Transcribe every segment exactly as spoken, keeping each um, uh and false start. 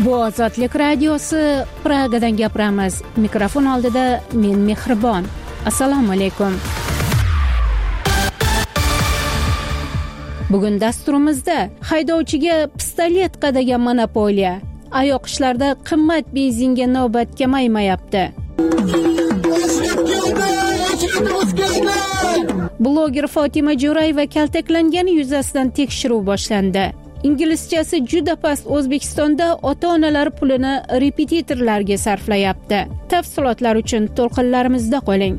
Bu Ozodlik radiosi, Pragadan gapiramiz. Mikrofon oldida men Mehribon. Assalomu alaykum. Bugun dasturimizda haydovchiga pistolet qadagan monopoliya, oyoq ishlarda qimmat benzinga navbat kamaymayapti. Bloger Fotima Jo'rayeva kaltaklangani yuzasidan tekshiruv boshlandi. Inglizchasi juda past O'zbekistonda ota-onalar pulini repetitorlarga sarflayapti. Tafsilotlar uchun to'lqinlarimizda qoling.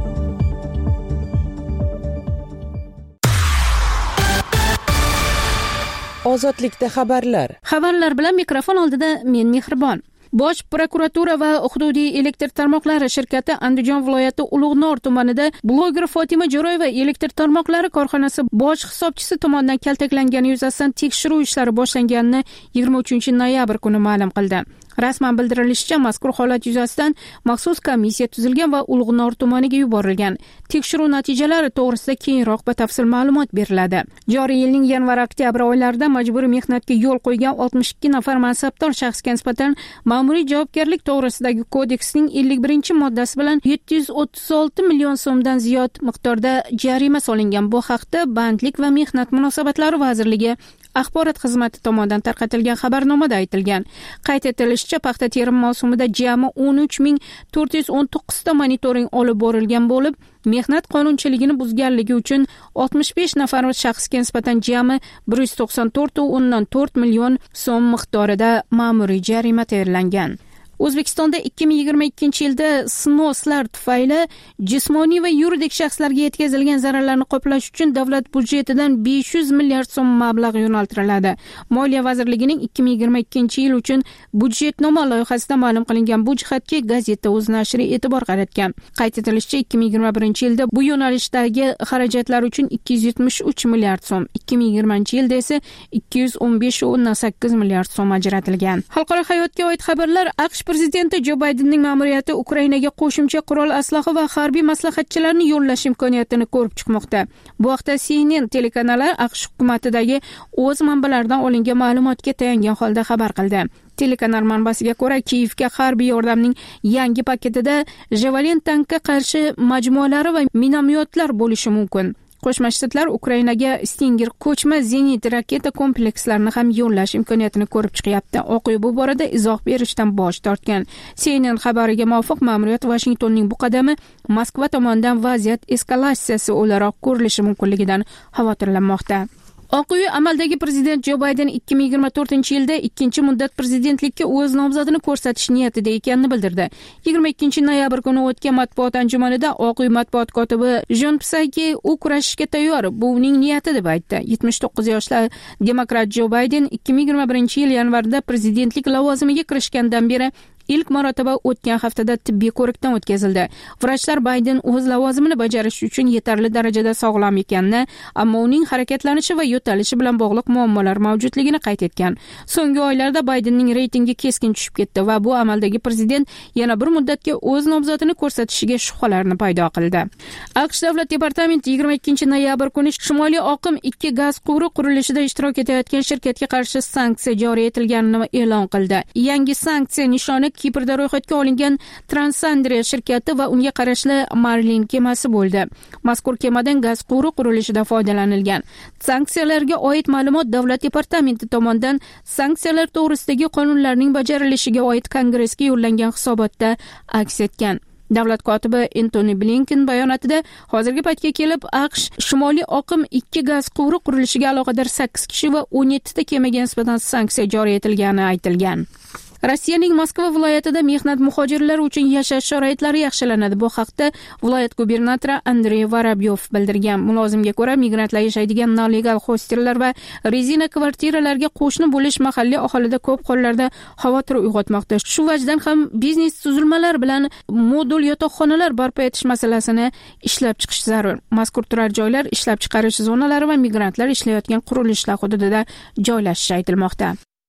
Ozodlikda xabarlar. Xabarlar bilan mikrofon oldida men Mehribon. Bosh prokuratura va hududiy elektr tarmoqlari shirkati Andijon viloyati Ulug'nor tumanida bloger Fotima Jo'rayeva elektr tarmoqlari korxonasi bosh hisobchisi tomonidan kaltaklangani yuzasidan tekshiruv ishlari boshlanganini yigirma uchinchi noyabr kuni ma'lum qildi. Rasman bildirilishicha, mazkur holat yuzasidan maxsus komissiya tuzilgan va Ulug'nor tumaniga yuborilgan. Tekshiruv natijalari to'g'risida keyinroq batafsil ma'lumot beriladi. Joriy yilning yanvar-oktyabr oylarida majburiy mehnatga yo'l qo'ygan oltmish ikki nafar mansabdor shaxsga nisbatan ma'muriy javobgarlik to'g'risidagi kodeksning ellik birinchi moddasi bilan yetti yuz o'ttiz olti million so'mdan ziyod miqdorda jarima solingan. Bu haqda Bandlik va mehnat munosabatlari vazirligi axborot xizmati tomonidan tarqatilgan xabarnomada aytilgan. Qayd etilishicha, paxta terim mavsumida jami o'n uch ming to'rt yuz o'n to'qqiz ta monitoring olib borilgan bo'lib, mehnat qonunchiligini buzganligi uchun oltmish besh nafar shaxsga nisbatan jami bir yuz to'qson to'rt nuqta o'ndan to'rt million so'm miqdorida ma'muriy jarima tayinlangan. O'zbekistonda ikki ming yigirma ikkinchi yilda snoslar tufayli jismoniy va yuridik shaxslarga yetkazilgan zararlarni qoplash uchun davlat budjetidan besh yuz milliard so'm mablag' yo'naltiriladi. Moliya vazirligining ikki ming yigirma ikkinchi yil uchun budjetnoma loyihasida ma'lum qilingan bu jihatga Gazeta o'z nashri e'tibor qaratgan. Qayd etilishicha, ikki ming yigirma birinchi yilda bu yo'nalishdagi xarajatlar uchun ikki yuz yetmish uch milliard so'm, ikki ming yigirmanchi yilda esa ikki yuz o'n besh nuqta o'ndan sakkiz milliard so'm ajratilgan. Xalqaro hayotga oid xabarlar. AQSh prezidenti Jo Baydenning ma'muriyati Ukrainaga qo'shimcha qurol aslaha va harbiy maslahatchilarni yo'llash imkoniyatini ko'rib chiqmoqda. Bu haqda C N N telekanali AQSh hukumatidagi o'z manbalaridan olingan ma'lumotga tayangan holda xabar qildi. Telekanal manbasiga ko'ra, Kiyevga harbiy yordamning yangi paketida Javelin tankka qarshi majmualari va minomyotlar bo'lishi mumkin. Qo'shma Shtatlar Ukrainaga Stinger ko'chma zenit raketa komplekslarini ham yo'llash imkoniyatini ko'rib chiqyapti. Oq uy bu borada izoh berishdan bosh tortgan. C N N xabariga muvofiq, ma'muriyat Washingtonning bu qadami Moskva tomonidan vaziyat eskalatsiyasi o'laroq ko'rilishi mumkinligidan xavotirlanmoqda. Oq uy amaldagi prezident Jo Bayden ikki ming yigirma to'rtinchi yilda ikkinchi muddat prezidentlikka o'z nomzodini ko'rsatish niyatida ekanini bildirdi. yigirma ikkinchi noyabr kuni o'tgan matbuot anjumanida Oq uy matbuot kotibi Jon Psaki u kurashishga tayyor, bu uning niyati deb aytdi. yetmish to'qqiz yoshli demokrat Jo Bayden ikki ming yigirma birinchi yil yanvarda prezidentlik lavozimiga kirishgandan beri ilk marotaba o'tgan haftada tibbiy ko'rikdan o'tkazildi. Vrachlar Bayden o'z lavozimini bajarish uchun yetarli darajada sog'lom ekanini, ammo uning harakatlanishi va yo'talishi bilan bog'liq muammolar mavjudligini qayd etgan. So'nggi oylarda Baydenning reytingi keskin tushib ketdi va bu amaldagi prezident yana bir muddatga o'z nomzodini ko'rsatishiga shubhalarni paydo qildi. AQSh davlat departamenti yigirma ikkinchi noyabr kuni Shimoliy oqim ikki gaz quvuri qurilishida ishtirok etayotgan shirkatga qarshi sanksiya joriy etilganini e'lon qildi. Yangi sanksiya nishoni Kiprda ro'yxatga olingan Transandria shirkati va unga qarashli Marlin kemasi bo'ldi. Mazkur kemadan gaz quvuri qurilishida foydalanilgan. Sanksiyalarga oid ma'lumot davlat departamenti tomonidan sanksiyalar to'g'risidagi qonunlarning bajarilishiga oid Kongressga yo'llangan hisobotda aks etgan. Davlat kotibi Antony Blinken bayonotida hozirgi paytga kelib AQSh Shimoliy oqim ikki gaz quvuri qurilishiga aloqador sakkiz kishi va o'n yetti ta kemaga nisbatan sanksiya joriy etilgani aytilgan. Rossiyaning Moskva viloyatida mehnat muhojirlari uchun yashash sharoitlari yaxshilanadi. Bu haqda viloyat gubernatori Andrey Varabyov bildirgan. Mulozimga ko'ra, migrantlar yashaydigan nolegal hostellar va rezina kvartiralarga qo'shni bo'lish mahalliy aholida ko'p hollarda xavotir uyg'otmoqda. Shu vajdan ham biznes tuzilmalari bilan modul yotoqxonalar barpo etish masalasini ishlab chiqish zarur. Mazkur turar joylar ishlab chiqarish zonalari va migrantlar ishlayotgan qurilishlar hududida joylashishi aytilmoqda.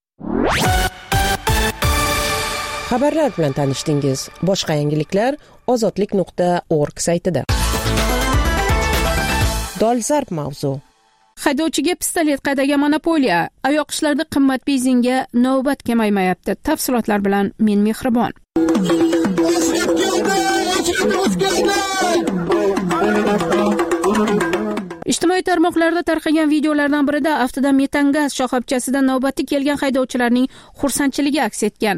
Xabarlar bilan tanishdingiz. Boshqa yangiliklar ozodlik nuqta org saytida. Dolzarb mavzu. Haydovchiga pistolet qadagan monopoliya, oyoq ishlarida qimmat benzinga navbat kamaymayapti. Tafsilotlar bilan men Mehribon. Ijtimoiy tarmoqlarda tarqagan videolardan birida avtoda metan gaz shoxobchasida navbati kelgan haydovchilarning xursandchiligi aks etgan.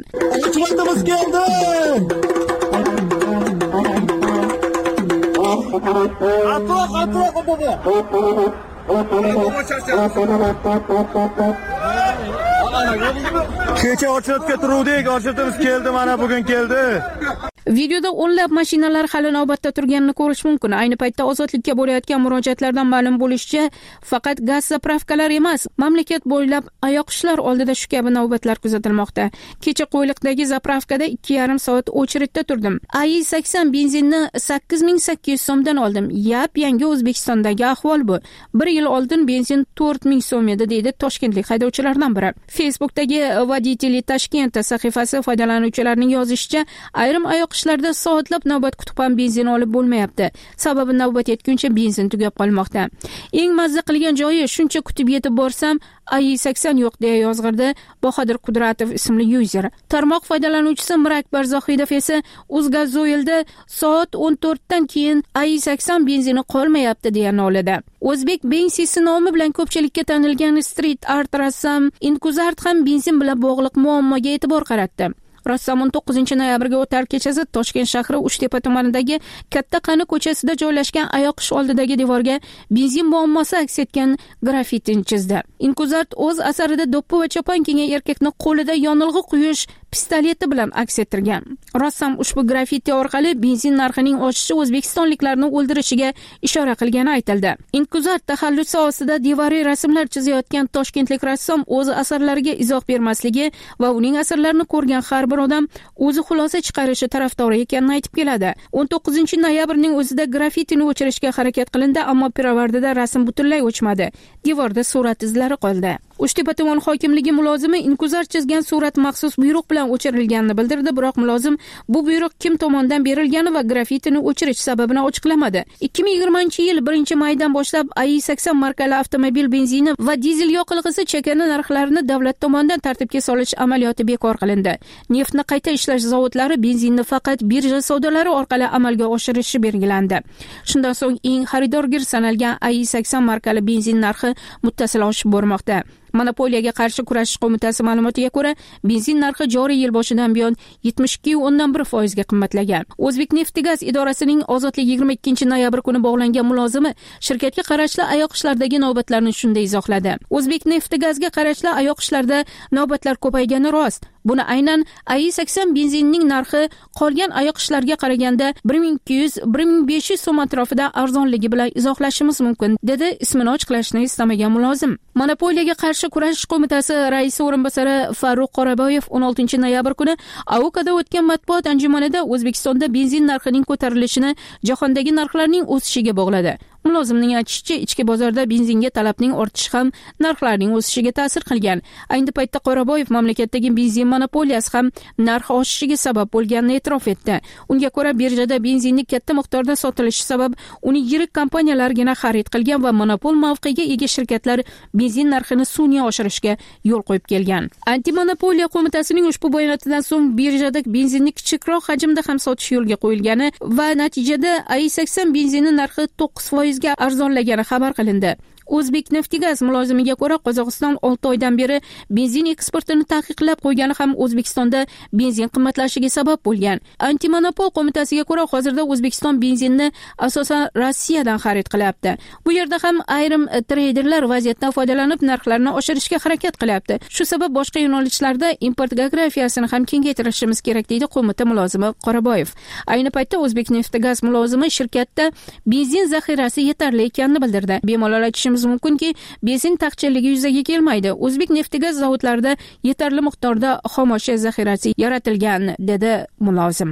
Kecha ochilibga turuvdik, ochilibimiz keldi, mana bugun keldi. Videoda o'nlab mashinalar hali navbatda turganini ko'rish mumkin. Ayni paytda ozodlikka bo'layotgan murojaatlardan ma'lum bo'lishicha, faqat gaz zapravkalar emas, mamlakat bo'ylab oyoq ishlar oldida shu kabi navbatlar kuzatilmoqda. Kecha Qo'yliqdagi zapravkada ikki yarim soat очередda turdim. A Y sakson benzinni sakkiz ming sakkiz yuz so'mdan oldim. Yap, yangi O'zbekistondagi ahvol bu. Bir yil oldin benzin to'rt ming so'm edi, deydi toshkentlik haydovchilardan biri. Facebookdagi Voditeli Toshkent sahifasi foydalanuvchilarining yozishicha, ayrim oyoq ishlarda soatlab navbat kutib ham benzin olib bo'lmayapti. Sababi navbat yetguncha benzin tugab qolmoqda. Eng mazza qilgan joyi, shuncha kutib yetib borsam, A Y sakson yo'q deya yozg'irdi Bahodir Qudratov ismli yuzer. Tarmoq foydalanuvchisi Mirakbar Zohidov esa O'zgazoilda soat o'n to'rtdan keyin A Y sakson benzini qolmayapti deya nolida. O'zbek benzisi nomi bilan ko'pchilikka tanilgan street art rassom Inkuzart ham benzin bilan bog'liq muammoga e'tibor qaratdi. Rassom o'n to'qqizinchi noyabrga o'tar kechasi Toshkent shahri Uchtepa tumanidagi Katta Qani ko'chasida joylashgan oyoq ish oldidagi devorga benzin muammosi aks etgan grafitini chizdi. Inkuzart o'z asarida do'ppi va chopon kiygan erkakni qo'lida yonilg'i quyish pistoleti bilan aks ettirgan. Rassom ushbu grafiti orqali benzin narxining oshishi o'zbekistonliklarni o'ldirishiga ishora qilgani aytildi. Inkuzart taxallusi ostida devoriy rasmlar chizayotgan toshkentlik rassom o'z asarlariga izoh bermasligi va uning asarlarini ko'rgan har bir odam o'zi xulosa chiqarishi tarafdori ekanini aytib keladi. o'n to'qqizinchi noyabrning o'zida grafitini o'chirishga harakat qilindi, ammo pirovardida rasm butunlay o'chmadi. Devorda surat izlari qoldi. Uchtepa tuman hokimligi mulozimi Inkuzart chizgan surat maxsus buyruq bilan o'chirilganini bildirdi, biroq mulozim bu buyruq kim tomonidan berilgani va grafitini o'chirish sababini ochiqlamadi. ikki ming yigirmanchi yil birinchi maydan boshlab A Y sakson markali avtomobil benzini va dizel yoqilg'isi chakana narxlarini davlat tomonidan tartibga solish amaliyoti bekor qilindi. Neftni qayta ishlash zavodlari benzinni faqat birja savdolari orqali amalga oshirishi belgilandi. Shundan so'ng eng xaridorgir sanalgan A Y sakson markali benzin narxi muttasil oshib bormoqda. Monopoliyaga qarshi kurashish qo'mitasi ma'lumotiga ko'ra, benzin narxi joriy yil boshidan buyon yetmish ikki nuqta o'n bir foiz ga qimmatlagan. O'zbekneftgaz idorasining Ozodlik yigirma ikkinchi noyabr kuni bog'langan mulozimi shirkatga qarashli oyoq ishlardagi navbatlarni shunday izohladi. O'zbekneftgazga qarashli oyoq ishlarda navbatlar ko'paygani rost. Buni aynan A Y sakson benzinining narxi qolgan oyoq ishlarga qaraganda bir ming ikki yuz - bir ming besh yuz so'm atrofida arzonligi bilan izohlashimiz mumkin, dedi ismini ochiqlashni istamagan mulozim. Monopoliyaga qarshi kurashish qo'mitasi raisi o'rinbosari Farruq Qoraboyev o'n oltinchi noyabr kuni Avokada o'tgan matbuot anjumanida O'zbekistonda benzin narxining ko'tarilishini jahondagi narxlarning o'sishiga bog'ladi. Mulozimning aytishicha, ichki bozorda benzinga talabning ortishi ham narxlarning o'sishiga ta'sir qilgan. Ayni paytda Qoraboyev mamlakatdagi benzin monopoliyasi ham narx oshishiga sabab bo'lganini e'tirof etdi. Unga ko'ra, birjada benzinning katta miqdorda sotilishi sabab uni yirik kompaniyalargina xarid qilgan va monopol mavqega ega shirkatlar benzin narxini sun'iy oshirishga yo'l qo'yib kelgan. Antimonopoliya qo'mitasining ushbu bayonotidan so'ng birjada benzinni kichikroq hajmda ham sotish yo'lga qo'yilgani va natijada A Y sakson benzini narxi to'qqiz foiz ga arzonlagani xabar qilindi. O'zbekneftgaz mulozimiga ko'ra, Qozog'iston olti oydan beri benzin eksportini taqiqlab qo'ygani ham O'zbekistonda benzin qimmatlashiga sabab bo'lgan. Antimonopol qo'mitasiga ko'ra, hozirda O'zbekiston benzinni asosan Rossiyadan xarid qilyapti. Bu yerda ham ayrim treyderlar vaziyatdan foydalanib narxlarni oshirishga harakat qilyapti. Shu sabab boshqa yo'nalishlarda import geografiyasini ham kengaytirishimiz kerak, deydi qo'mita mulozimi Qoraboyev. Ayni paytda O'zbekneftgaz mulozimi shirkatda benzin zaxirasi yetarli ekanini bildirdi. Bemalol aytishimiz mumkinki, benzin taqchilligi yuzaga kelmaydi. O'zbekneftgaz zavodlarida yetarli miqdorda xomashyo zaxirasi yaratilgan, dedi mulozim.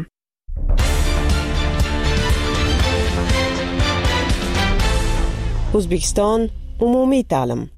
O'zbekiston umumiy ta'lim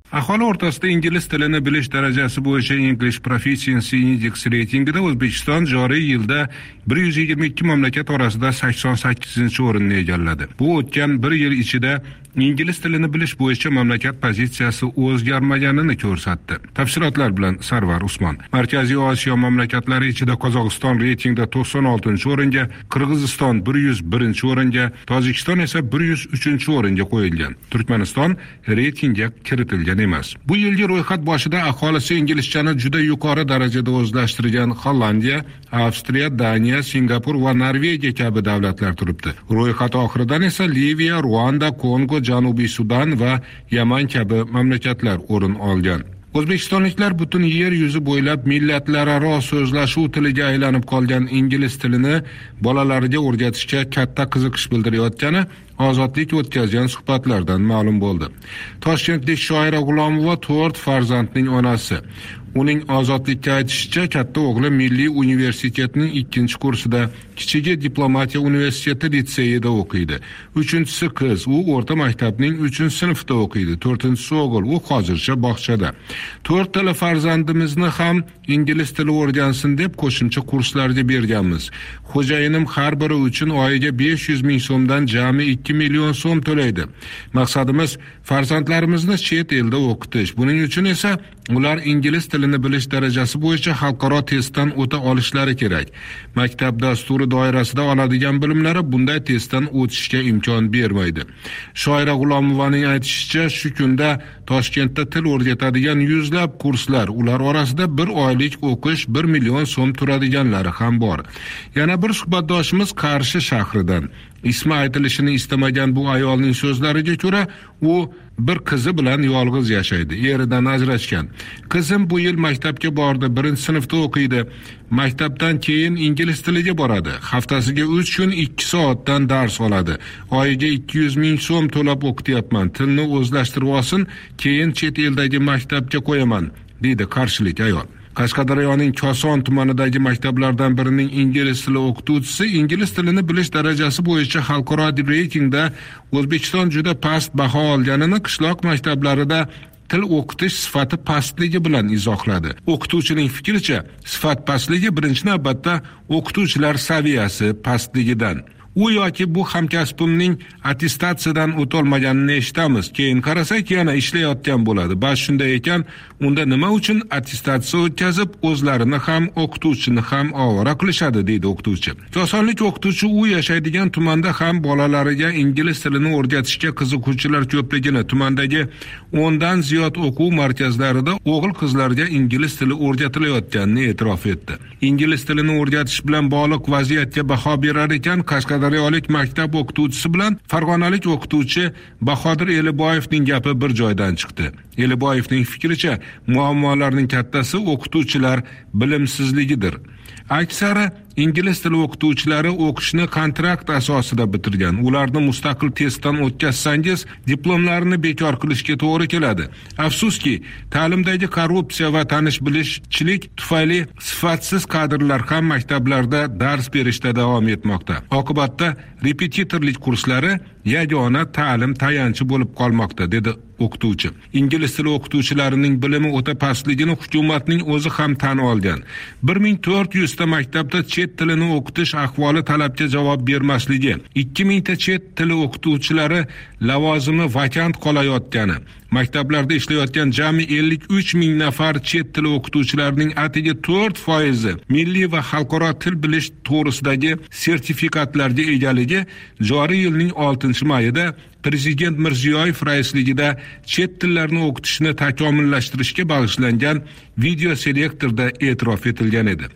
Aholi o'rtasida ingliz tilini bilish darajasi bo'yicha English Proficiency Index reytingida O'zbekiston joriy yilda bir yuz yigirma ikki mamlakat orasida sakson sakkizinchi o'rinni egalladi. Bu o'tgan bir yil ichida ingliz tilini bilish bo'yicha mamlakat pozitsiyasi o'zgarmaganini ko'rsatdi. Tafsilotlar bilan Sarvar Usmon. Markaziy Osiyo mamlakatlari ichida Qozog'iston reytingda to'qson oltinchi o'ringa, Qirg'iziston bir yuz birinchi o'ringa, Tojikiston esa bir yuz uchinchi o'ringa qo'yilgan. Turkmaniston reytingga kiritilgan emas. Bu yilgi ro'yxat boshida aholisi inglizchani juda yuqori darajada o'zlashtirgan Hollandiya, Avstriya, Daniya, Singapur va Norvegiya kabi davlatlar turibdi. Ro'yxat oxiridan esa Liviya, Ruanda, Kongo, Janubiy Sudan va Yaman kabi mamlakatlar o'rin olgan. O'zbekistonliklar butun yer yuzi bo'ylab millatlararo so'zlashuv tiliga aylanib qolgan ingliz tilini bolalariga o'rgatishga katta qiziqish bildirayotgani Ozodlik o'tkazgan suhbatlardan ma'lum bo'ldi. Toshkentlik shoira G'ulomova to'rt farzandning onasi. Uning Ozodlikka aytishicha, katta o'g'li Milliy universitetning ikkinchi kursida, kichigi Diplomatiya universiteti litseyida o'qiydi. Uchinchisi qiz, u o'rta maktabning uchinchi sinfida o'qiydi. To'rtinchisi o'g'il, u hozircha bog'chada. To'rttala farzandimizni ham ingliz tili o'rgansin deb qo'shimcha kurslarga berganmiz. Xo'jayinim har biri uchun oyiga besh yuz ming so'mdan jami ikki million so'm to'laydi. Maqsadimiz farzandlarimizni chet elda o'qitish. Buning uchun esa ular ingliz tilini bilish darajasi bo'yicha xalqaro testdan o'ta olishlari kerak. Maktab dasturi doirasida oladigan bilimlari bunday testdan o'tishga imkon bermaydi. Shoira G'ulomovaning aytishicha, shu kunda Toshkentda til o'rgatadigan yuzlab kurslar, ular orasida bir oylik o'qish bir million so'm turadiganlari ham bor. Yana bir suhbatdoshimiz Qarshi shahridan. Ismi aytilishini istamagan bu ayolning so'zlariga ko'ra, u bir qizi bilan yolg'iz yashaydi. Eridan ajrashgan. Qizim bu yil maktabga bordi, birinchi sinfda o'qiydi. Maktabdan keyin ingliz tiliga boradi. Haftasiga uch kun ikki soatdan dars oladi. Oyiga ikki yuz ming so'm to'lab o'qityapman. Tilni o'zlashtirib olsin, keyin chet eldagi maktabga qo'yaman, deydi qarshilik ayol. Qashqadaryoning Koson tumanidagi maktablardan birining ingliz tili o'qituvchisi ingliz tilini bilish darajasi bo'yicha xalqaro reytingda O'zbekiston juda past baho olganini qishloq maktablarida til o'qitish sifati pastligi bilan izohladi. O'qituvchining fikricha, sifat pastligi birinchi navbatda o'qituvchilar saviyasi pastligidan. U yoki bu hamkasbimning attestatsiyadan o'tolmaganini eshitamiz. Keyin qarasak yana ishlayotgan bo'ladi. Bas shunday ekan, unda nima uchun attestatsiya o'tkazib, o'zlarini ham o'qituvchini ham ovora qilishadi, deydi o'qituvchi. Kosonlik o'qituvchi u yashaydigan tumanda ham bolalariga ingliz tilini o'rgatishga qiziquvchilar ko'pligini, tumandagi o'ndan ziyod o'quv markazlarida o'g'il qizlarga ingliz tili o'rgatilayotganini e'tirof etdi. Ingliz tilini o'rgatish bilan bog'liq vaziyatga baho berar ekan, Qashqadaryolik maktab o'qituvchisi bilan Farg'onalik o'qituvchi Bahodir Eliboyevning gapi bir joydan chiqdi. Eliboyevning fikricha, muammolarning kattasi o'qituvchilar bilimsizligidir. Aksari ingliz tili o'qituvchilari o'qishni kontrakt asosida bitirgan. Ularni mustaqil testdan o'tkazsangiz, diplomlarini bekor qilishga to'g'ri keladi. Afsuski, ta'limdagi korrupsiya va tanish-bilishchilik tufayli sifatsiz kadrlar ham maktablarda dars berishda davom etmoqda. Oqibatda repetitorlik kurslari yagona ta'lim tayanchi bo'lib qolmoqda, dedi o'qituvchi. Ingliz tili o'qituvchilarining bilimi o'ta pastligini hukumatning o'zi ham tan olgan. bir ming to'rt yuz ta maktabda chet tilini o'qitish ahvoli talabga javob bermasligi, ikki ming ta chet tili o'qituvchilari lavozimi vakant qolayotgani, maktablarda ishlayotgan jami ellik uch ming nafar chet tili o'qituvchilarining atigi to'rt foizi milliy va xalqaro til bilish to'g'risidagi sertifikatlarga egaligi joriy yilning oltinchi mayida Prezident Mirziyoyev raisligida chet tillarni o'qitishni takomillashtirishga bag'ishlangan video selektorda e'tirof etilgan edi.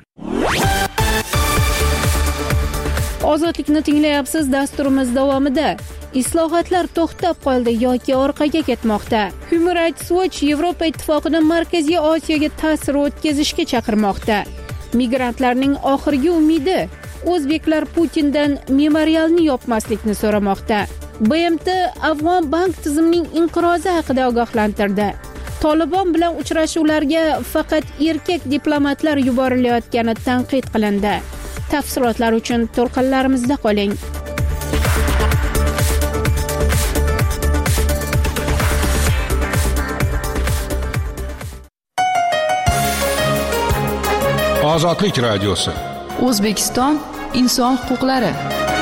Ozodlikni tinglayapsiz. Dasturimiz davomida islohotlar to'xtab qoldi yoki orqaga ketmoqda. Human Rights Watch Yevropa ittifoqini Markaziy Osiyoga ta'sir o'tkazishga chaqirmoqda. Migrantlarning oxirgi umidi o'zbeklar Putindan memorialni yopmaslikni so'ramoqda. B M T Afg'on bank tizimining inqirozi haqida ogohlantirdi. Tolibon bilan uchrashuvlarga faqat erkak diplomatlar yuborilayotgani tanqid qilindi. Tafsilotlar uchun to'lqinlarimizda qoling. Ozodlik radiosi. O'zbekiston inson huquqlari.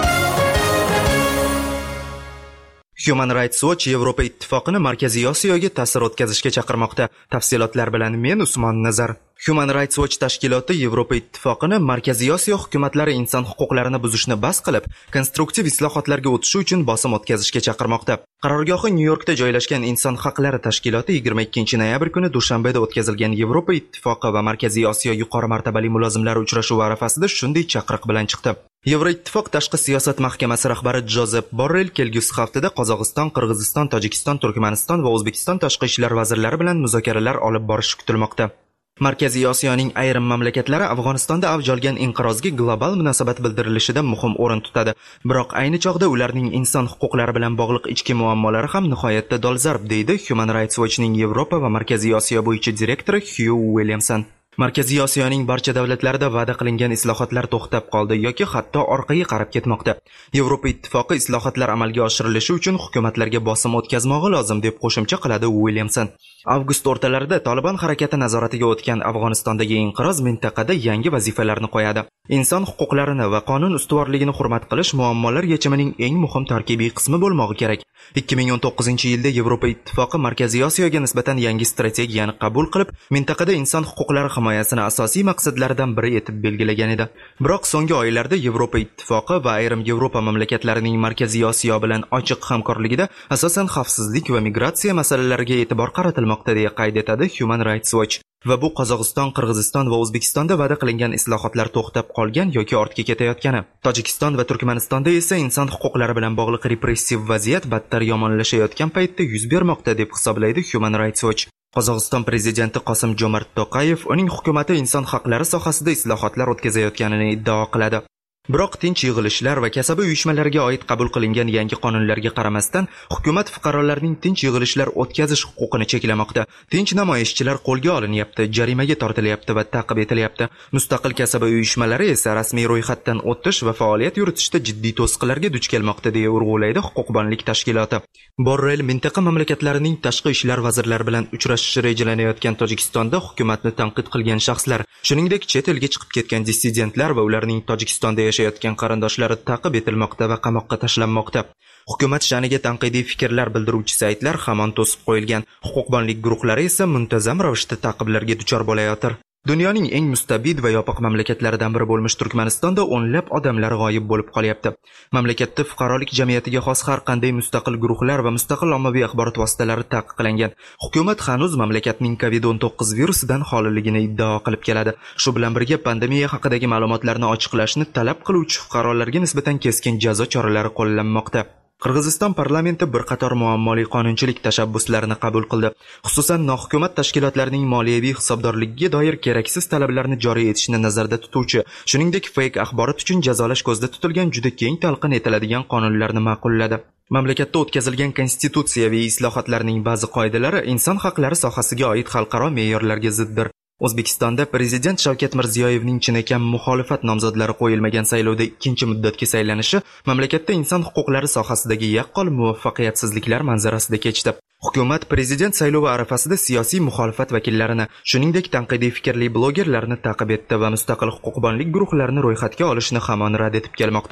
Human Rights Watch Yevropa Ittifoqini Markaziy Osiyoga ta'sir o'tkazishga chaqirmoqda. Tafsilotlar bilan men Usmon Nazar. Human Rights Watch tashkiloti Yevropa Ittifoqini Markaziy Osiyo hukumatlari inson huquqlarini buzishni bas qilib, konstruktiv islohotlarga o'tishi uchun bosim o'tkazishga chaqirmoqda. Qarorgohi Nyu-Yorkda joylashgan Inson haqlari tashkiloti yigirma ikkinchi noyabr kuni Dushanbeda o'tkazilgan Yevropa Ittifoqi va Markaziy Osiyo yuqori martabali mulozimlari uchrashuvi arafasida shunday chaqiriq bilan chiqdi. Yevroittifoq tashqi siyosat mahkamasi rahbari Jozef Borrell kelgusi haftada Qozog'iston, Qirg'iziston, Tojikiston, Turkmaniston va O'zbekiston tashqi ishlar vazirlari bilan muzokaralar olib borishi kutilmoqda. Markaziy Osiyoning ayrim mamlakatlari Afg'onistonda avj olgan inqirozga global munosabat bildirilishida muhim o'rin tutadi. Biroq ayni chog'da ularning inson huquqlari bilan bog'liq ichki muammolari ham nihoyatda dolzarb, deydi Human Rights Watchning Yevropa va Markaziy Osiyo bo'yicha direktori Hugh Williamson. Markaziy Osiyoning barcha davlatlarida va'da qilingan islohotlar to'xtab qoldi yoki hatto orqaga qarab ketmoqda. Yevropa Ittifoqi islohotlar amalga oshirilishi uchun hukumatlarga bosim o'tkazmog'i lozim, deb qo'shimcha qiladi Williamson. Avgust o'rtalarida Taliban harakati nazoratiga o'tgan Afg'onistondagi inqiroz mintaqada yangi vazifalarni qo'yadi. Inson huquqlarini va qonun ustuvorligini hurmat qilish muammolar yechimining eng muhim tarkibiy qismi bo'lmoqi kerak. ikki ming o'n to'qqizinchi yilda Yevropa Ittifoqi Markaziy Osiyoga nisbatan yangi strategiyani qabul qilib, mintaqada inson huquqlari himoyasini asosiy maqsadlaridan biri etib belgilagan edi. Biroq so'nggi oylarda Yevropa Ittifoqi va ayrim Yevropa mamlakatlarining Markaziy Osiyo bilan ochiq hamkorligida asosan xavfsizlik va migratsiya masalalariga e'tibor qaratilmoqda, deya qayd etadi Human Rights Watch. Va bu Qozog'iston, Qirg'iziston va O'zbekistonda va'da qilingan islohotlar to'xtab qolgan yoki ortga ketayotgani. Tojikiston va Turkmanistonda esa inson huquqlari bilan bog'liq repressiv vaziyat battar yomonlashayotgan paytda yuz bermoqda, deb hisoblaydi Human Rights Watch. Qozog'iston prezidenti Qosim-Jomart To'qayev uning hukumati inson haqlari sohasida islohotlar o'tkazayotganini iddao qiladi. Biroq tinch yig'ilishlar va kasaba uyushmalariga oid qabul qilingan yangi qonunlarga qaramasdan, hukumat fuqarolarning tinch yig'ilishlar o'tkazish huquqini cheklamoqda. Tinch namoyishchilar qo'lga olinyapti, jarimaga tortilyapti va ta'qib etilyapti. Mustaqil kasaba uyushmalari esa rasmiy ro'yxatdan o'tish va faoliyat yuritishda jiddiy to'siqlarga duch kelmoqda, deya urg'ulaydi huquqbonlik tashkiloti. Borrell mintaqa mamlakatlarining tashqi ishlar vazirlari bilan uchrashishi rejalanayotgan Tojikistonda hukumatni tanqid qilgan shaxslar, shuningdek chet elga chiqib ketgan dissidentlar va ularning Tojikistonda yashayotgan qarindoshlari ta'qib etilmoqda va qamoqqa tashlanmoqda. Hukumat sha'niga tanqidiy fikrlar bildiruvchi saytlar hamon to'sib qo'yilgan. Huquqbonlik guruhlari esa muntazam ravishda ta'qiblarga duchor bo'layotir. Dunyoning eng mustabid va yopiq mamlakatlaridan biri bo'lmish Turkmanistonda o'nlab odamlar g'oyib bo'lib qolyapti. Mamlakatda fuqarolik jamiyatiga xos har qanday mustaqil guruhlar va mustaqil ommaviy axborot vositalari taqiqlangan. Hukumat hanuz mamlakatning kovid o'n to'qqiz virusidan xoliligini iddao qilib keladi. Shu bilan birga pandemiya haqidagi ma'lumotlarni ochiqlashni talab qiluvchi fuqarolarga nisbatan keskin jazo choralari qo'llanmoqda. Qirg'iziston parlamenti bir qator muammoli qonunchilik tashabbuslarini qabul qildi. Xususan, nohukumat tashkilotlarining moliyaviy hisobdorligiga doir keraksiz talablarni joriy etishni nazarda tutuvchi, shuningdek fake axborot uchun jazolash ko'zda tutilgan juda keng talqin etiladigan qonunlarni ma'qulladi. Mamlakatda o'tkazilgan konstitutsiyaviy islohotlarning ba'zi qoidalari inson haqlari sohasiga oid xalqaro me'yorlarga ziddir. O'zbekistonda prezident Shavkat Mirziyoyevning chinakam muxolifat nomzodlari qo'yilmagan saylovda ikkinchi muddatga saylanishi mamlakatda inson huquqlari sohasidagi yaqqol muvaffaqiyatsizliklar manzarasida kechdi. Hukumat prezident saylovi arafasida siyosiy muxolifat vakillarini, shuningdek tanqidiy fikrli blogerlarni ta'qib etdi va mustaqil huquqbonlik guruhlarini ro'yxatga olishni hamon rad etib kelmoqda.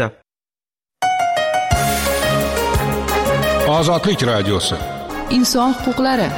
Ozodlik radiosi. Inson huquqlari.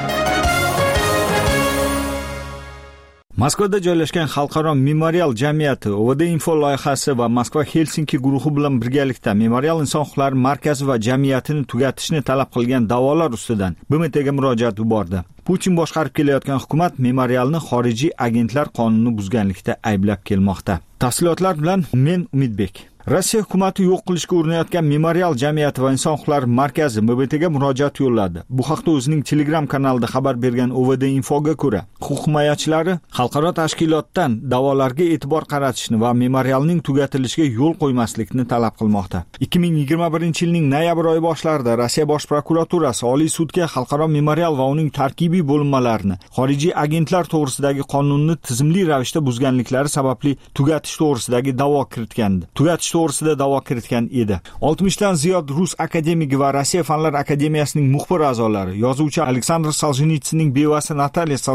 Moskvada joylashgan Xalqaro memorial jamiyati O V D Info loyihasi va Moskva Helsinki guruhi bilan birgalikda Memorial inson huquqlari markazi va jamiyatini tugatishni talab qilgan da'volar ustidan B M Tga murojaat yubordi. Putin boshqarib kelayotgan hukumat memorialni xorijiy agentlar qonunini buzganlikda ayblab kelmoqda. Tafsilotlar bilan men Umidbek. Rossiya hukumati yo'q qilishga urinayotgan Memorial jamiyati va inson huquqlari markazi M B Tga murojaat yo'lladi. Bu haqda o'zining Telegram kanalida xabar bergan O V D Infoga ko'ra, huquq himoyachilari xalqaro tashkilotdan da'volarga e'tibor qaratishni va memorialning tugatilishiga yo'l qo'ymaslikni talab qilmoqda. ikki ming yigirma birinchi yilning noyabr oyi boshlarida Rossiya bosh prokuraturasi Oliy sudga xalqaro memorial va uning tarkibiy bo'linmalarini xorijiy agentlar to'g'risidagi qonunni tizimli ravishda buzganliklari sababli tugatish to'g'risidagi da'vo kiritgandi. Tugatish to'g'risida da'vo kiritgan edi. oltmishdan ziyod rus akademigi va Rossiya fanlar akademiyasining muxbir a'zolari, yozuvchi Aleksandr Soljenitsynning bevasi Natalya Soljenitsyn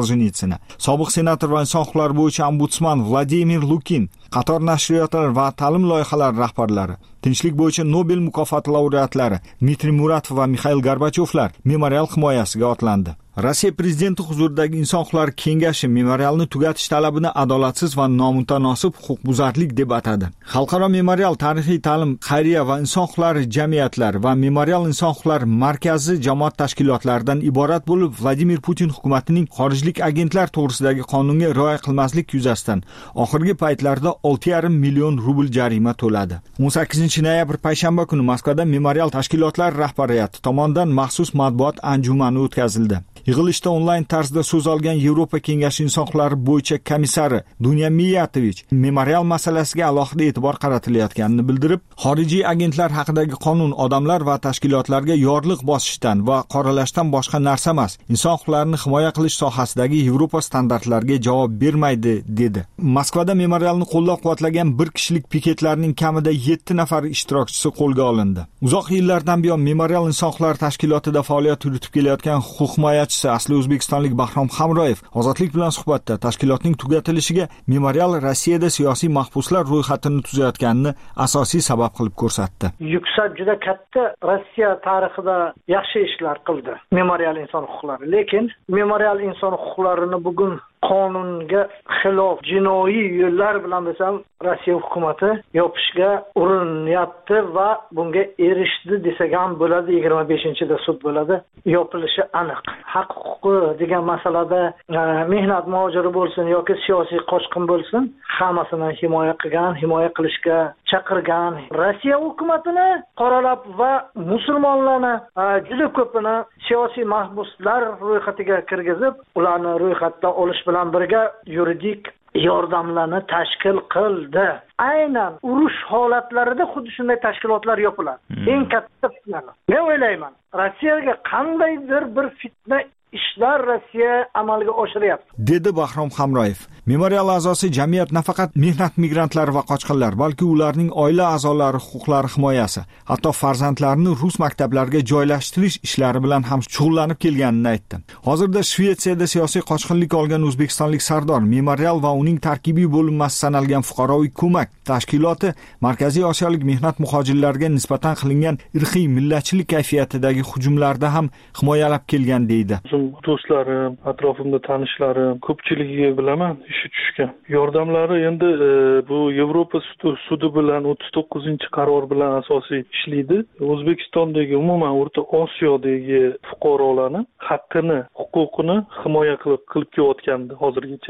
himoyasini. Sobiq senator va inson huquqlari bo'yicha ombudsman Vladimir Lukin, qator nashriyotlar va ta'lim loyihalari rahbarlari, tinchlik bo'yicha Nobel mukofoti laureatlari Dmitriy Muratov va Mixail Gorbachevlar memorial himoyasiga otlandi. Rossiya prezidenti huzuridagi inson huquqlari kengashi memorialni tugatish talabini adolatsiz va nomutanosib huquqbuzarlik deb atadi. Xalqaro memorial tarixiy ta'lim, xayriya va inson huquqlari jamiyatlari va memorial inson huquqlari markazi jamoat tashkilotlaridan iborat bo'lib, Vladimir Putin hukumatining xorijlik agentlar to'g'risidagi qonunga rioya qilmaslik yuzasidan oxirgi paytlarda olti yarim million rubl jarima to'ladi. o'n sakkizinchi noyabr payshanba kuni Moskvada memorial tashkilotlar rahbariyati tomonidan maxsus matbuot anjumani o'tkazildi. Yig'ilishda onlayn tarzda so'z olgan Yevropa Kengashi inson huquqlari bo'yicha komissari Dunya Miyatovich memorial masalasiga alohida e'tibor qaratilayotganini bildirib, xorijiy agentlar haqidagi qonun odamlar va tashkilotlarga yorliq bosishdan va qoralashdan boshqa narsa emas, inson huquqlarini himoya qilish sohasidagi Yevropa standartlariga javob bermaydi, dedi. Moskvada memorialni qo'llab-quvvatlagan bir kishilik piketlarning kamida yetti nafar ishtirokchisi qo'lga olindi. Uzoq yillardan buyon memorial inson huquqlari tashkilotida faoliyat yuritib kelayotgan huquq himoyachisi asli o'zbekistonlik Bahrom Hamroyev ozodlik bilan suhbatda tashkilotning tugatilishiga memorial Rossiyada siyosiy mahbuslar ro'yxatini tuzayotganini asosiy sabab qilib ko'rsatdi. Yuksak juda katta Rossiya tarixida yaxshi ishlar qildi memorial inson huquqlari, lekin memorial inson huquqlarini bugun qonunga xilof jinoiy yo'llar bilan desam Rossiya hukumati yopishga urinyapti va bunga erishdi desak ham bo'ladi. yigirma beshinchida sud bo'ladi, yopilishi aniq. Haq huquqi degan masalada mehnat muhojiri bo'lsin yoki siyosiy qochqin bo'lsin, hammasini himoya qilgan, himoya qilishga chaqirgan. Rossiya hukumatini qoralab va musulmonlarni juda ko'pini siyosiy mahbuslar ro'yxatiga kirgizib, ularni ro'yxatdan olish bilan birga yuridik yordamlarni tashkil qildi. Aynan urush holatlarida xuddi shunday tashkilotlar yopiladi. Hmm. Eng katta fitna. Men o'ylayman, Rossiyaga qandaydir bir fitna ishlar Rossiya amalga oshiryapti, dedi Bahrom Hamroyev. Memorial a'zosi jamiyat nafaqat mehnat migrantlari va qochqinlar, balki ularning oila a'zolari huquqlari himoyasi, hatto farzandlarini rus maktablariga joylashtirish ishlari bilan ham shug'ullanib kelganini aytdi. Hozirda Shvetsiyada siyosiy qochqinlik olgan o'zbekistonlik Sardor Memorial va uning tarkibiy bo'linmasi sanalgan fuqaroviy ko'mak tashkiloti Markaziy Osiyolik mehnat muhojirlariga nisbatan qilingan irqiy millatchilik kayfiyatidagi hujumlarda ham himoyalab kelgan, deydi. Do'stlarim, atrofimda tanishlarim ko'pchiligiga bilaman ishi tushgan. Yordamlari endi e, bu Yevropa sudi bilan o'ttiz to'qqizinchi qaror bilan asosiy ishlaydi. O'zbekistondagi umuman O'rta Osiyodagi fuqarolarni haqqini, huquqini himoya qilib qilib kelayotgandi hozirgacha.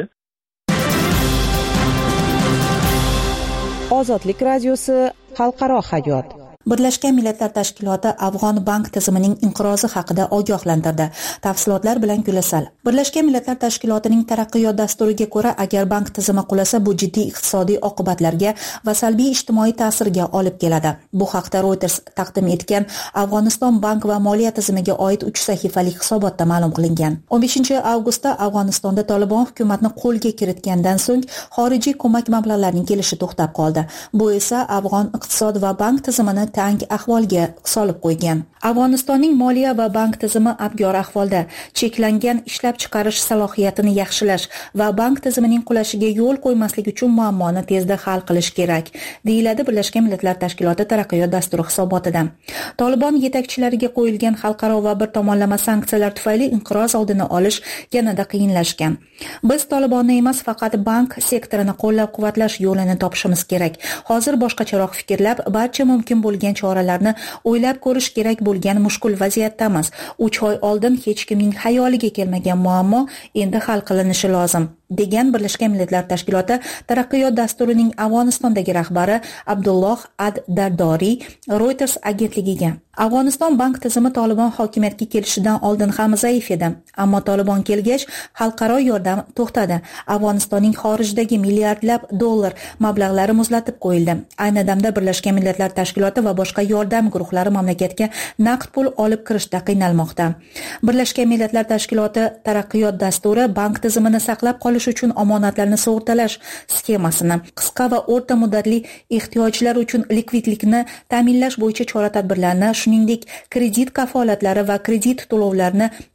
Ozodlik radiosi xalqaro hayot. Birlashgan Millatlar Tashkiloti Afg'on bank tizimining inqirozi haqida ogohlantirdi. Tafsilotlar bilan Gulasal. Birlashgan Millatlar Tashkilotining taraqqiyot dasturiga ko'ra, agar bank tizimi qulasa, bu jiddiy iqtisodiy oqibatlarga va salbiy ijtimoiy ta'sirga olib keladi. Bu haqda Reuters taqdim etgan Afg'oniston bank va moliya tizimiga oid uch sahifalik hisobotda ma'lum qilingan. o'n beshinchi avgustda Afg'onistonda Taliban hukumatni qo'lga kiritgandan so'ng xorijiy ko'mak mablag'larining kelishi to'xtab qoldi. Bu esa Afg'on iqtisod va bank tizimini tang ahvolga solib qo'ygan. Afg'onistonning moliya va bank tizimi abgor ahvolda. Cheklangan ishlab chiqarish salohiyatini yaxshilash va bank tizimining qulashiga yo'l qo'ymaslik uchun muammoni tezda hal qilish kerak, deyiladi Birlashgan Millatlar Tashkiloti taraqqiyot dasturi hisobotida. Taliban yetakchilariga qo'yilgan xalqaro va bir tomonlama sanksiyalar tufayli inqiroz oldini olish yanada qiyinlashgan. Biz Talibonni emas, faqat bank sektorini qo'llab-quvvatlash yo'lini topishimiz kerak. Hozir boshqacharoq fikrlab, barcha mumkin bo'lgan choralarni o'ylab ko'rish kerak bo'lgan mushkul vaziyatdamiz. uch oy oldin hech kimning xayoliga kelmagan muammo endi hal qilinishi lozim, degan Birlashgan Millatlar Tashkiloti taraqqiyot dasturining Afg'onistondagi rahbari Abdulloh ad-Dardoriy Reuters agentligiga. Afg'oniston bank tizimi Taliban hokimiyatga kelishidan oldin ham zaif edi, ammo Taliban kelgach xalqaro yordam to'xtadi. Afg'onistonning xorijdagi milliardlab dollar mablag'lari muzlatib qo'yildi. Ayni damda Birlashgan Millatlar Tashkiloti va boshqa yordam guruhlari mamlakatga naqd pul olib kirishda qiynalmoqda. Birlashgan Millatlar Tashkiloti taraqqiyot dasturi bank tizimini saqlab qolish uchun omonatlarni sug'urtalash sxemasini, qisqa va o'rta muddatli ehtiyojlar uchun likvidlikni ta'minlash bo'yicha chora-tadbirlarni, shuningdek kredit kafolatlari va kredit to'lovlarini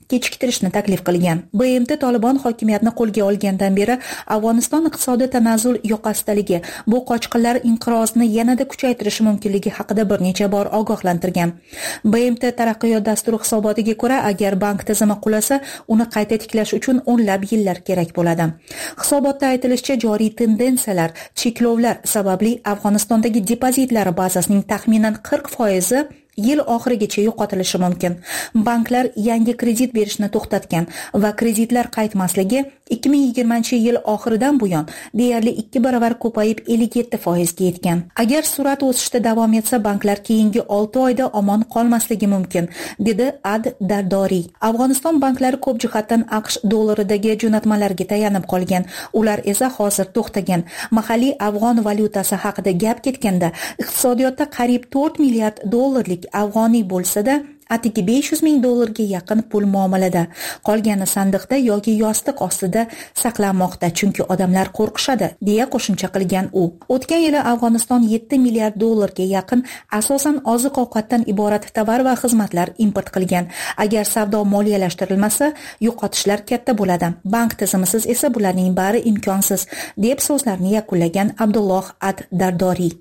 kechiktirishni taklif qilgan. B M T Tolibon hokimiyatni qo'lga olgandan beri Afg'oniston iqtisodiy tanazzul yoqasidaligi, bu qochqinlar inqirozni yanada kuchaytirishi mumkinligi haqida bir necha bor ogohlantirgan. B M T taraqqiyot dasturi hisobotiga ko'ra, agar bank tizimi qulasa, uni qayta tiklash uchun o'nlab yillar kerak bo'ladi. Hisobotda aytilishicha, joriy tendensiyalar, cheklovlar sababli Afg'onistondagi depozitlar bazasining taxminan qirq foizi yil oxirigacha yo'qotilishi mumkin. Banklar yangi kredit berishni to'xtatgan va kreditlar qaytmasligi ikki ming yigirmanchi yil oxiridan buyon deyarli ikki baravar ko'payib ellik yetti foizga yetgan. Agar surat o'sishda davom etsa, banklar keyingi olti oyda omon qolmasligi mumkin, dedi Ad Dardoriy. Afg'oniston banklari ko'p jihatdan AQSh dollaridagi jo'natmalarga tayanib qolgan. Ular esa hozir to'xtagan. Mahalliy afg'on valyutasi haqida gap ketganda, iqtisodiyotda qariyb to'rt milliard dollarlik afg'oniy bo'lsa-da, atigi besh yuz ming dollarga yaqin pul muomalada, qolgani sandiqda yoki yostiq ostida saqlanmoqda, chunki odamlar qo'rqishadi, deya qo'shimcha qilgan u. O'tgan yili Afg'oniston yetti milliard dollarga yaqin asosan oziq-ovqatdan iborat tovar va xizmatlar import qilgan. Agar savdo moliyalashtirilmasa, yo'qotishlar katta bo'ladi. Bank tizimisiz esa bularning bari imkonsiz, deb so'zlarini yakunlagan Abdulloh Ad Dardoriy.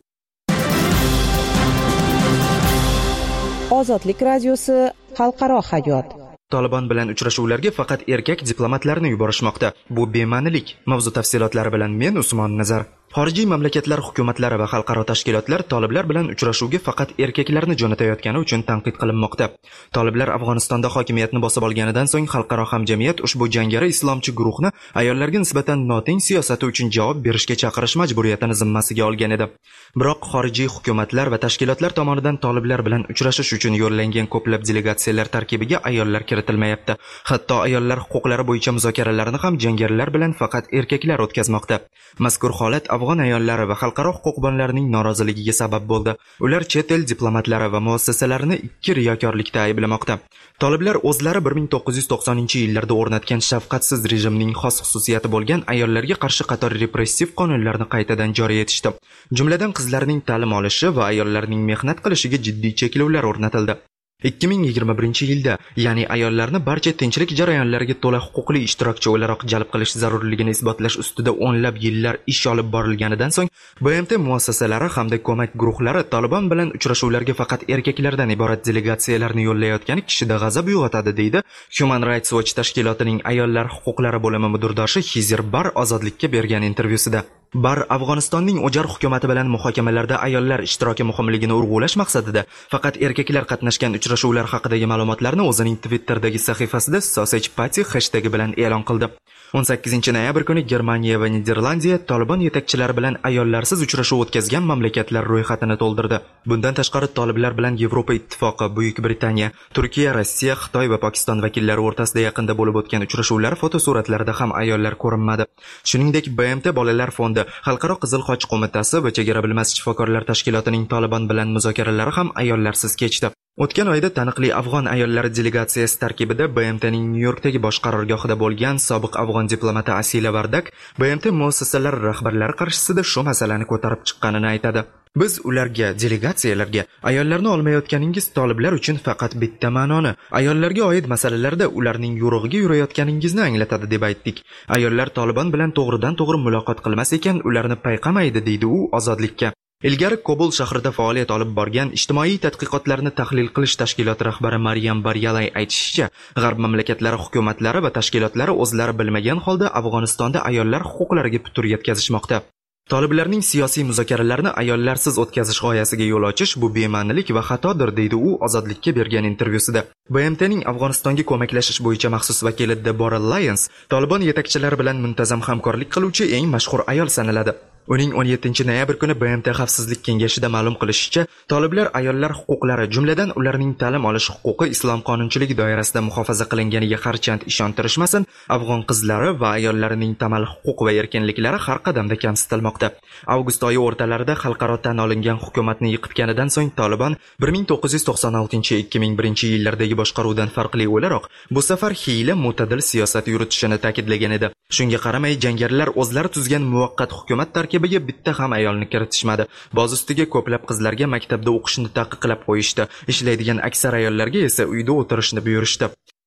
Ozodlik radiosi xalqaro hayot. Tolibon bilan uchrashuvlarga faqat erkak diplomatlarni yuborishmoqda. Bu bema'nilik. Mavzu tafsilotlari bilan men Usmon Nazar. Xorijiy mamlakatlar hukumatlari va xalqaro tashkilotlar toliblar bilan uchrashuvga faqat erkaklarni jo'natayotgani uchun tanqid qilinmoqda. Toliblar Afg'onistonda hokimiyatni bosib olganidan so'ng xalqaro hamjamiyat ushbu jangari islomchi guruhni ayollarga nisbatan noteng siyosati uchun javob berishga chaqirish majburiyatini zimmasiga olgan edi. Biroq xorijiy hukumatlar va tashkilotlar tomonidan toliblar bilan uchrashish uchun yo'llangan ko'plab delegatsiyalar tarkibiga ayollar kiritilmayapti. Hatto ayollar huquqlari bo'yicha muzokaralarni ham jangarilar bilan faqat erkaklar o'tkazmoqda. Mazkur holat afg'on ayollari va xalqaro huquqbonlarning noroziligiga sabab bo'ldi. Ular chet el diplomatlari va muassasalarini ikki riyokorlikda ayblamoqda. Toliblar o'zlari bir ming to'qqiz yuz to'qsoninchi yillarda o'rnatgan shafqatsiz rejimning xos xususiyati bo'lgan ayollarga qarshi qator repressiv qonunlarni qaytadan joriy etishdi. Jumladan qizlarning ta'lim olishi va ayollarning mehnat qilishiga jiddiy cheklovlar o'rnatildi. ikki ming yigirma birinchi yilda, ya'ni ayollarni barcha tinchlik jarayonlariga to'la huquqli ishtirokchi o'laroq jalb qilish zarurligini isbotlash ustida o'nlab yillar ish olib borilganidan so'ng, B M T muassasalari hamda ko'mak guruhlari Tolibon bilan uchrashuvlarga faqat erkaklardan iborat delegatsiyalarni yo'llayotgani kishida g'azab uyg'otadi, deydi Human Rights Watch tashkilotining ayollar huquqlari bo'limi mudirdoshi Hizir Bar Ozodlikka bergan intervyusida. Bar Afg'onistonning o'jar hukumati bilan muhokamalarda ayollar ishtiroki muhimligini urg'ulash maqsadida faqat erkaklar qatnashgan uchrashuvlar haqidagi ma'lumotlarni o'zining Twitter'dagi sahifasida Sausage Party hashtagi bilan e'lon qildi. o'n sakkizinchi noyabr kuni Germaniya va Niderlandiya Tolibon yetakchilari bilan ayollarsiz uchrashuv o'tkazgan mamlakatlar ro'yxatini to'ldirdi. Bundan tashqari Toliblar bilan Yevropa Ittifoqi, Buyuk Britaniya, Turkiya, Rossiya, Xitoy va Pokiston vakillari o'rtasida yaqinda bo'lib o'tgan uchrashuvlar fotosuratlarida ham ayollar ko'rinmadi. Shuningdek, B M T Bolalar fondi, Xalqaro Qizil Xoch qo'mitasi va Chegara bilmas shifokorlar tashkilotining Tolibon bilan muzokaralari ham ayollarsiz kechdi. O'tgan oyda taniqli afg'on ayollari delegatsiyasi tarkibida B M T'ning Nyu-Yorkdagi bosh qarorgohida bo'lgan sobiq afg'on diplomati Asila Vardak B M T muassasalari rahbarlari qarshisida shu masalani ko'tarib chiqqanini aytadi. Biz ularga, delegatsiyalarga ayollarni olmayotganingiz toliblar uchun faqat bitta ma'noni, ayollarga oid masalalarda ularning yo'rig'iga yurayotganingizni anglatadi deb aytdik. Ayollar Tolibon bilan to'g'ridan-to'g'ri muloqot qilmas ekan, ularni payqamaydi, deydi u Ozodlikka. Ilgari Kobul shahrida faoliyat olib borgan ijtimoiy tadqiqotlarni tahlil qilish tashkiloti rahbari Maryam Baryalay aytishicha, g'arb mamlakatlari hukumatlari va tashkilotlari o'zlari bilmagan holda Afg'onistonda ayollar huquqlariga putur yetkazishmoqda. Toliblarning siyosiy muzokaralarni ayollarsiz o'tkazish g'oyasiga yo'l ochish bu bema'nilik va xatodir, deydi u Ozodlikka bergan intervyusida. B M T'ning Afg'onistonga ko'maklashish bo'yicha maxsus vakili Deborah Lyons Tolibon yetakchilari bilan muntazam hamkorlik qiluvchi eng mashhur ayol sanaladi. Uning o'n yettinchi noyabr kuni B M T Xavfsizlik kengashida ma'lum qilishicha, toliblar ayollar huquqlari, jumladan ularning ta'lim olish huquqi islom qonunchiligi doirasida muhofaza qilinganiga harchand ishontirishmasin, afg'on qizlari va ayollarining tamal huquq va erkinliklari har qadamda kamsitilmoqda. Avgust oyi o'rtalarida xalqaro tan olingan hukumatni yiqitganidan so'ng Tolibon bir ming to'qqiz yuz to'qson oltinchi - ikki ming birinchi yillardagi boshqaruvdan farqli o'laroq bu safar hiyla mo'tadil siyosat yuritishini ta'kidlagan edi. Shunga qaramay, jangarilar o'zlari tuzgan muvaqqat hukumat tarkibiga bitta ham ayolni kiritishmadi. Boz ustiga ko'plab qizlarga maktabda o'qishni taqiqlab qo'yishdi. Ishlaydigan aksar ayollarga esa uyda o'tirishni buyurishdi.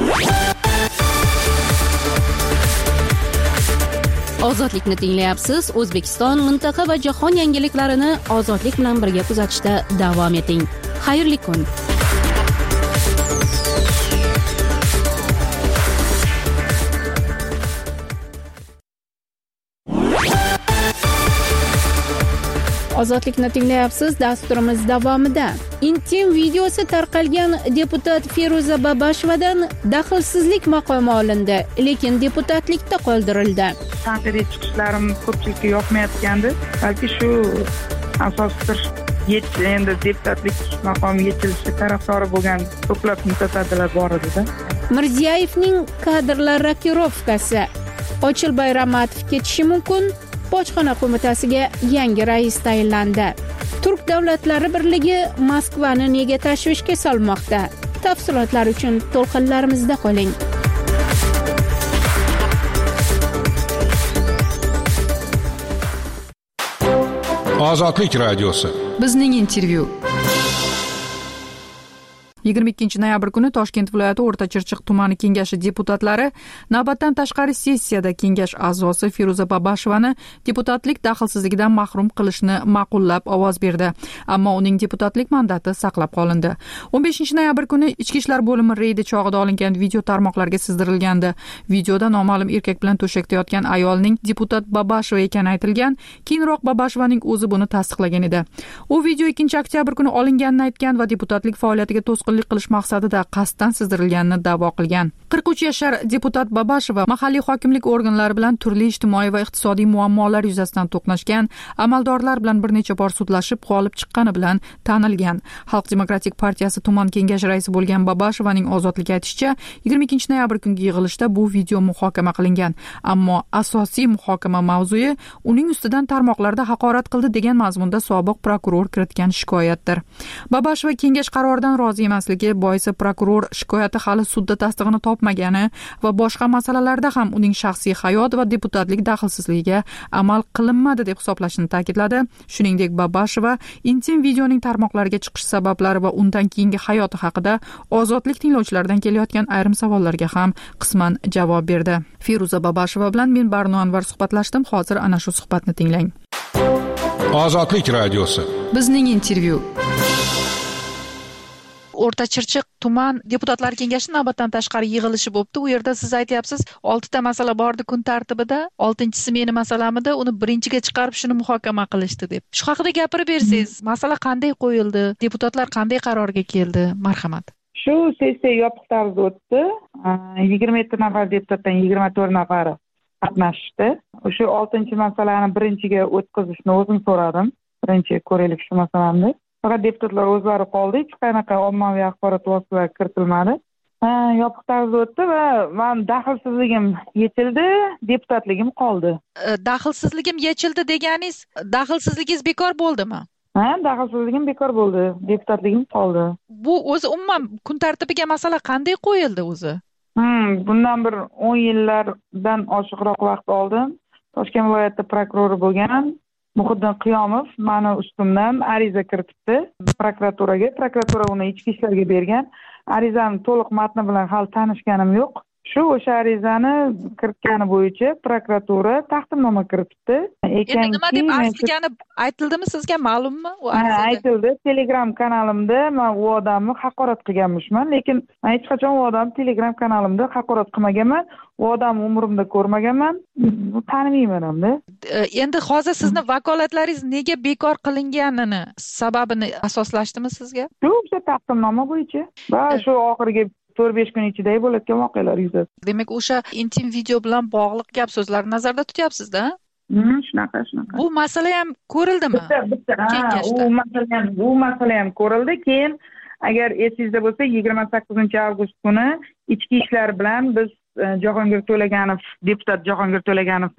Ozodlikni tinglayapsiz. O'zbekiston, mintaqa va jahon yangiliklarini ozodlik bilan birga kuzatishda davom eting. Xayrli kun. Ozodlikni tinglayapsiz. Dasturimiz davomida intim videosi tarqalgan deputat Feruza Babashevadan daxlsizlik maqomi olindi, lekin deputatlikda qoldirildi. Tanqidiy chiqishlarim ko'pchilikka yoqmayotgandi. Balki shu asosdir endi deputatlik maqomi yechilishi tarafdori bo'lgan ko'plab mutasaddilar bor edi-da. Mirziyoyevning kadrlar rokirovkasi. Ochilboy Ramatov ketishi mumkin. Bojxona qo'mitasiga yangi rais tayinlandi. Turk davlatlari birligi Moskvani nega tashvishga solmoqda? Tafsilotlar uchun to'lqinlarimizda qoling. Ozodlik radiosi. Bizning intervyu. yigirma ikkinchi noyabr kuni Toshkent viloyati O'rta Chirchiq tumani kengashi deputatlari navbatdan tashqari sessiyada kengash a'zosi Feruza Babashevani deputatlik daxlsizligidan mahrum qilishni ma'qullab ovoz berdi. Ammo uning deputatlik mandati saqlab qolindi. o'n beshinchi noyabr kuni Ichki ishlar bo'limi reydi chog'ida olingan video tarmoqlarga sizdirilgandi. Videoda noma'lum erkak bilan to'shakda yotgan ayolning deputat Babasheva ekani aytilgan. Keyinroq Babashevaning o'zi buni tasdiqlagan edi. U video ikkinchi oktyabr kuni olinganini aytgan va deputatlik faoliyatiga to'sqinlik qilish maqsadida qasddan sizdirilganini da'vo qilgan. qirq uch yashar deputat Babasheva mahalliy hokimlik organlari bilan turli ijtimoiy va iqtisodiy muammolar yuzasidan to'qnashgan, amaldorlar bilan bir necha bor sudlashib g'olib chiqqani bilan tanilgan. Xalq demokratik partiyasi tuman kengashi raisi bo'lgan Babashevaning ozodlik aytishicha, yigirma ikkinchi noyabr kungi yig'ilishda bu video muhokama qilingan. Ammo asosiy muhokama mavzui uning ustidan tarmoqlarda haqorat qildi degan mazmunda sobiq prokuror kiritgan shikoyatdir. Babasheva kengash qaroridan rozi emasligi boisi prokuror shikoyati hali sudda tasdig'ini topmagani va boshqa masalalarda ham uning shaxsiy hayot va deputatlik daxlsizligiga amal qilinmadi deb hisoblashini ta'kidladi. Shuningdek, Babasheva intim videoning tarmoqlarga chiqish sabablari va undan keyingi hayoti haqida ozodlik tinglovchilaridan kelayotgan ayrim savollarga ham qisman javob berdi. Feruza Babasheva bilan men Barno Anvar suhbatlashdim. Hozir ana shu suhbatni tinglang. Ozodlik radiosi. Bizning intervyu. O'rta Chirchiq tuman deputatlar kengashi navbatdan tashqari yig'ilishi bo'libdi. U yerda siz aytyapsiz, oltita masala bordi kun tartibida, oltinchisi meni masalamida, uni birinchiga chiqarib shuni muhokama qilishdi deb. Shu haqida gapirib bersangiz, masala qanday qo'yildi, deputatlar qanday qarorga keldi? Marhamat. Shu sessiya yopiq tarzda o'tdi. yigirma yetti nafar deputatdan yigirma to'rt nafari qatnashdi. O'sha oltinchi masalani birinchiga o'tkazishni o'zim so'radim. Birinchi ko'raylik shu masalani. Faqat deputatlar o'zlari qoldi, hech qanaqa ommaviy axborot vositalari kiritilmadi. Ha, yopiq tarzda o'tdi va men daxlsizligim yechildi, deputatligim qoldi. Daxlsizligim yechildi deganingiz, daxlsizligingiz bekor bo'ldimi? Ha, daxlsizligim bekor bo'ldi, deputatligim qoldi. Bu o'zi umuman kun tartibiga masala qanday qo'yildi o'zi? Hmm, bundan bir o'n yillardan oshiqroq vaqt oldin Toshkent viloyati prokurori bo'lgan Muhiddin Qiyomov meni ustimdan ariza kiritibdi prokuraturaga. Prokuratura uni ichki ishlarga bergan. Arizani to'liq matni bilan hali tanishganim yo'q. Shu o'sha arizani kiritgani bo'yicha prokuratura taqdimnoma kiritibdi. Endi nima deb arzigani aytildimi sizga, ma'lummi? U arizada aytildi. Telegram kanalimda men u odamni haqorat qilganmishman, lekin men hech qachon u odamni Telegram kanalimda haqorat qilmaganman. U odamni umrimda ko'rmaganman, tanimayman hamda. Endi hozir sizni vakolatlaringiz nega bekor qilinganini, sababini asoslashdimi sizga? Shu o'sha taqdimnoma bo'yicha va shu oxirgi to'rt besh kun ichidagi bo'layotgan voqealar yuzasidan. Demak, o'sha intim video bilan bog'liq gap so'zlarni nazarda tutyapsiz-da? Hmm, shunaqa, shunaqa. Bu masala ham ko'rildimi? Bitta, bitta. Ha, u masala ham, bu masala ham ko'rildi. Keyin agar esingizda bo'lsa, yigirma sakkizinchi avgust kuni ichki ishlar bilan biz Jahongir To'laganov, deputat Jahongir To'laganov bilan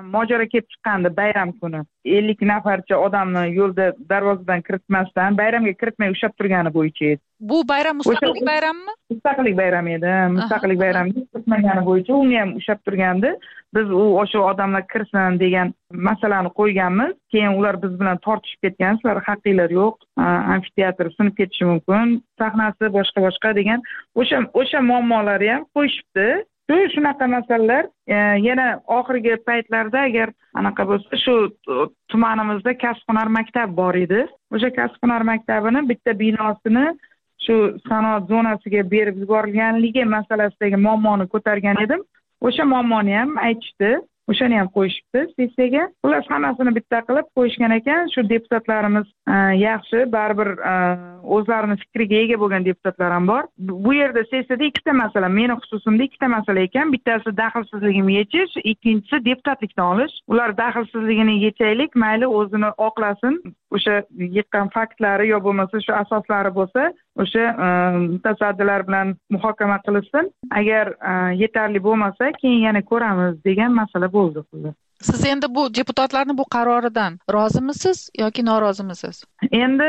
mojaro kelib chiqqandi bayram kuni. ellik nafarcha odamni yo'lda darvozadan kiritmasdan bayramga kiritmay ushlab turgani bo'yicha edi. Bu bayram mustaqillik bayramimi? Mustaqillik bayrami edi. Mustaqillik bayramiga kiritmagani bo'yicha uni ham ushlab turgandi. Biz u o'sha odamlar kirsin degan masalani qo'yganmiz. Keyin ular biz bilan tortishib ketgan, sizlar haqqinglar yo'q, amfiteatr sinib ketishi mumkin, sahnasi boshqa boshqa degan o'sha o'sha muammolarni ham qo'yishibdi. Shu shunaqa masalalar yana oxirgi paytlarda agar anaqa bo'lsa, shu tumanimizda kasb-hunar maktab bor edi. O'sha kasb-hunar maktabini bitta binosini shu sanoat zonasiga berib yuborilganligi masalasidagi muammoni ko'targan edim. O'sha muammoni ham aytishdi. O'shani ham qo'yishibdi sessiyaga. Xullas hammasini bitta qilib qo'yishgan ekan. Shu deputatlarimiz yaxshi, baribir o'zlarini fikriga ega bo'lgan deputatlar ham bor. Bu yerda sessiyada ikkita masala, meni xususimda ikkita masala ekan. Bittasi daxlsizligini yechish, ikkinchisi deputatlikdan olish. Ular daxlsizligini yechaylik, mayli o'zini oqlasin. O'sha yiqqan faktlari yo bo'lmasa shu asoslari bo'lsa, o'sha mutasaddilar bilan muhokama qilinsin. Agar yetarli bo'lmasa, keyin yana ko'ramiz degan masala bo'ldi. Siz endi bu deputatlarning bu qaroridan rozimisiz yoki norozimisiz? Endi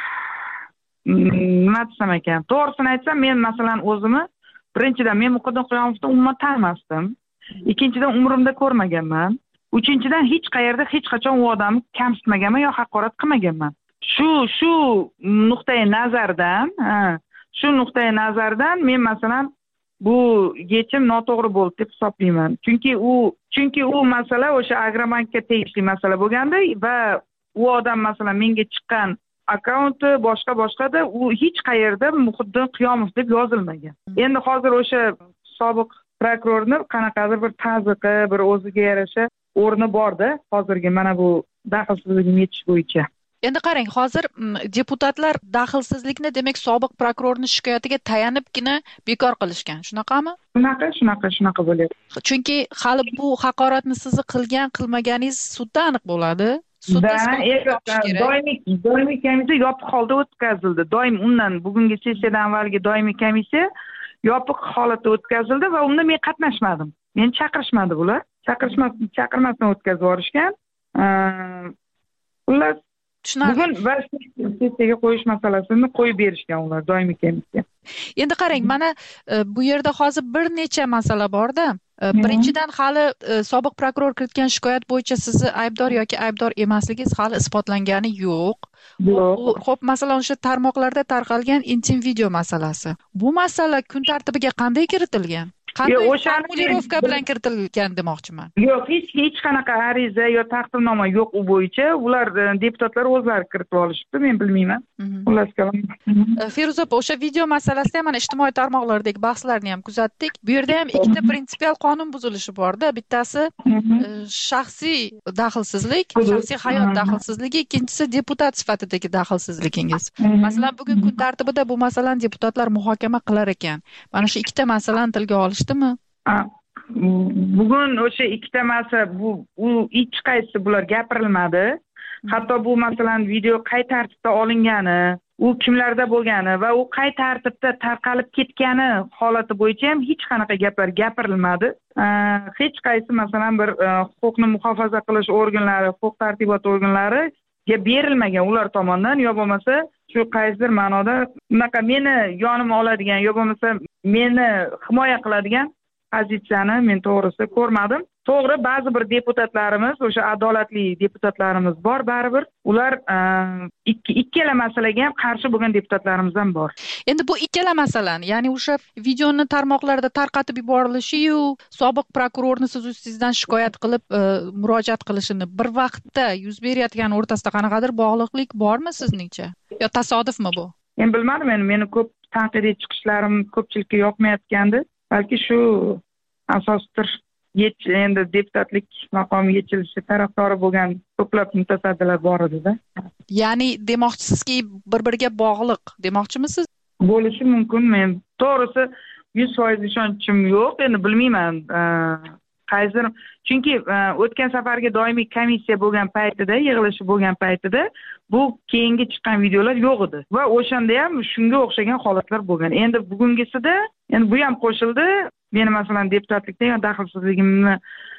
nima desam ekan, to'g'risini aytsam, men masalan o'zimni birinchidan men Muqaddam Qiyomovni umuman tanimasdim. Ikkinchidan umrimda ko'rmaganman. Uchinchidan hech qayerda hech qachon u odamni kamsitmaganman yo haqorat qilmaganman. Shu shu nuqtai nazardan, shu nuqtai nazardan men masalan bu yechim noto'g'ri bo'ldi deb hisoblayman. Chunki u chunki u masala o'sha Agrobankka tegishli masala bo'lganda va u odam masalan menga chiqqan akkaunti boshqa boshqada u hech qayerda Muqaddam Qiyomov deb yozilmagan. Endi hozir o'sha sobiq prokurorni qanaqadir bir tazyiqi, bir o'ziga yarasha o'rni borda hozirgi mana bu daxlsizlikni yechish bo'yicha. Endi qarang, hozir deputatlar daxlsizlikni demak sobiq prokurorning shikoyatiga tayanibgina bekor qilishgan. Shunaqami? Shunaqa, shunaqa, shunaqa bo'lyapti. Chunki hali bu haqoratni sizni qilgan, qilmaganingiz sudda aniq bo'ladi. Sudda doimiy doimiy komissiya yopiq holda o'tkazildi. Doim undan bugungi sessiyadan avvalgi doimiy komissiya yopiq holatda o'tkazildi va unda men qatnashmadim. Meni chaqirishmadi bular. Chaqirishmas chaqirmasdan o'tkazib yuborishgan. Xullas bugun va sessiyaga qo'yish masalasini qo'yib berishgan ular doimiy komissiya. Endi qarang, mana bu yerda hozir bir necha masala borda. Birinchidan hali sobiq prokuror kiritgan shikoyat bo'yicha sizni aybdor yoki aybdor emasligingiz hali isbotlangani yo'q. Xo'p, masalan, o'sha tarmoqlarda tarqalgan intim video masalasi. Bu masala kun tartibiga qanday kiritilgan? Qanday formulirovka bilan kiritilgan demoqchiman. Yo'q, hech hech qanaqa ariza yo taqdimnoma yo'q u bo'yicha. Ular deputatlar o'zlari kiritib olishibdi, men bilmayman. Xullas kalom. Feruza opa, o'sha video masalasida ham mana ijtimoiy tarmoqlardagi bahslarni ham kuzatdik. Bu yerda ham ikkita prinsipial qonun buzilishi bor-da. Bittasi shaxsiy daxlsizlik, shaxsiy hayot daxlsizligi, ikkinchisi deputat sifatidagi daxlsizligingiz. Masalan, bugun kun tartibida bu masalani deputatlar muhokama qilar ekan. Mana shu ikkita masalani tilga olish bugun o'sha ikkita masala bu u hech qaysi bular gapirilmadi. Hatto bu masalan video qay tartibda olingani, u kimlarda bo'lgani va u qay tartibda tarqalib ketgani holati bo'yicha ham hech qanaqa gaplar gapirilmadi. Hech qaysi masalan bir huquqni muhofaza qilish organlari, huquq tartibot organlariga berilmagan ular tomonidan yo bo'lmasa shu qaysidir ma'noda unaqa meni yonimga oladigan yo bo'lmasa meni himoya qiladigan pozitsiyani men to'g'risi ko'rmadim. To'g'ri, ba'zi bir deputatlarimiz, o'sha adolatli deputatlarimiz bor, baribir ular ikki ikkala masalaga ham qarshi bo'lgan deputatlarimiz ham bor. Endi bu ikkala masalani, ya'ni o'sha videoni tarmoqlarda tarqatib yuborilishi-yu, sobiq prokurorni siz ustingizdan shikoyat qilib murojaat qilishini bir vaqtda yuz berayotgani o'rtasida qanaqadir bog'liqlik bormi sizningcha? Yo tasodifmi bu? Men bilmadim, men meni ko'p tanqidiy chiqishlarim ko'pchilikka yoqmayotgandi. Balki shu asosdir. Endi deputatlik maqomi yechilishi tarafdori bo'lgan ko'plab mutasaddilar bor edi-da. Ya'ni demoqchisizki, bir-biriga bog'liq demoqchimisiz? Bo'lishi mumkin. Men to'g'risi yuz foiz ishonchim yo'q. Endi bilmayman. Qaysidir chunki o'tgan safargi doimiy komissiya bo'lgan paytida, yig'ilishi bo'lgan paytida bu keyingi chiqqan videolar yo'q edi va o'shanda ham shunga o'xshagan holatlar bo'lgan. Endi bugungisida endi bu ham qo'shildi. Meni masalan deputatlikda yo daxlsizligimni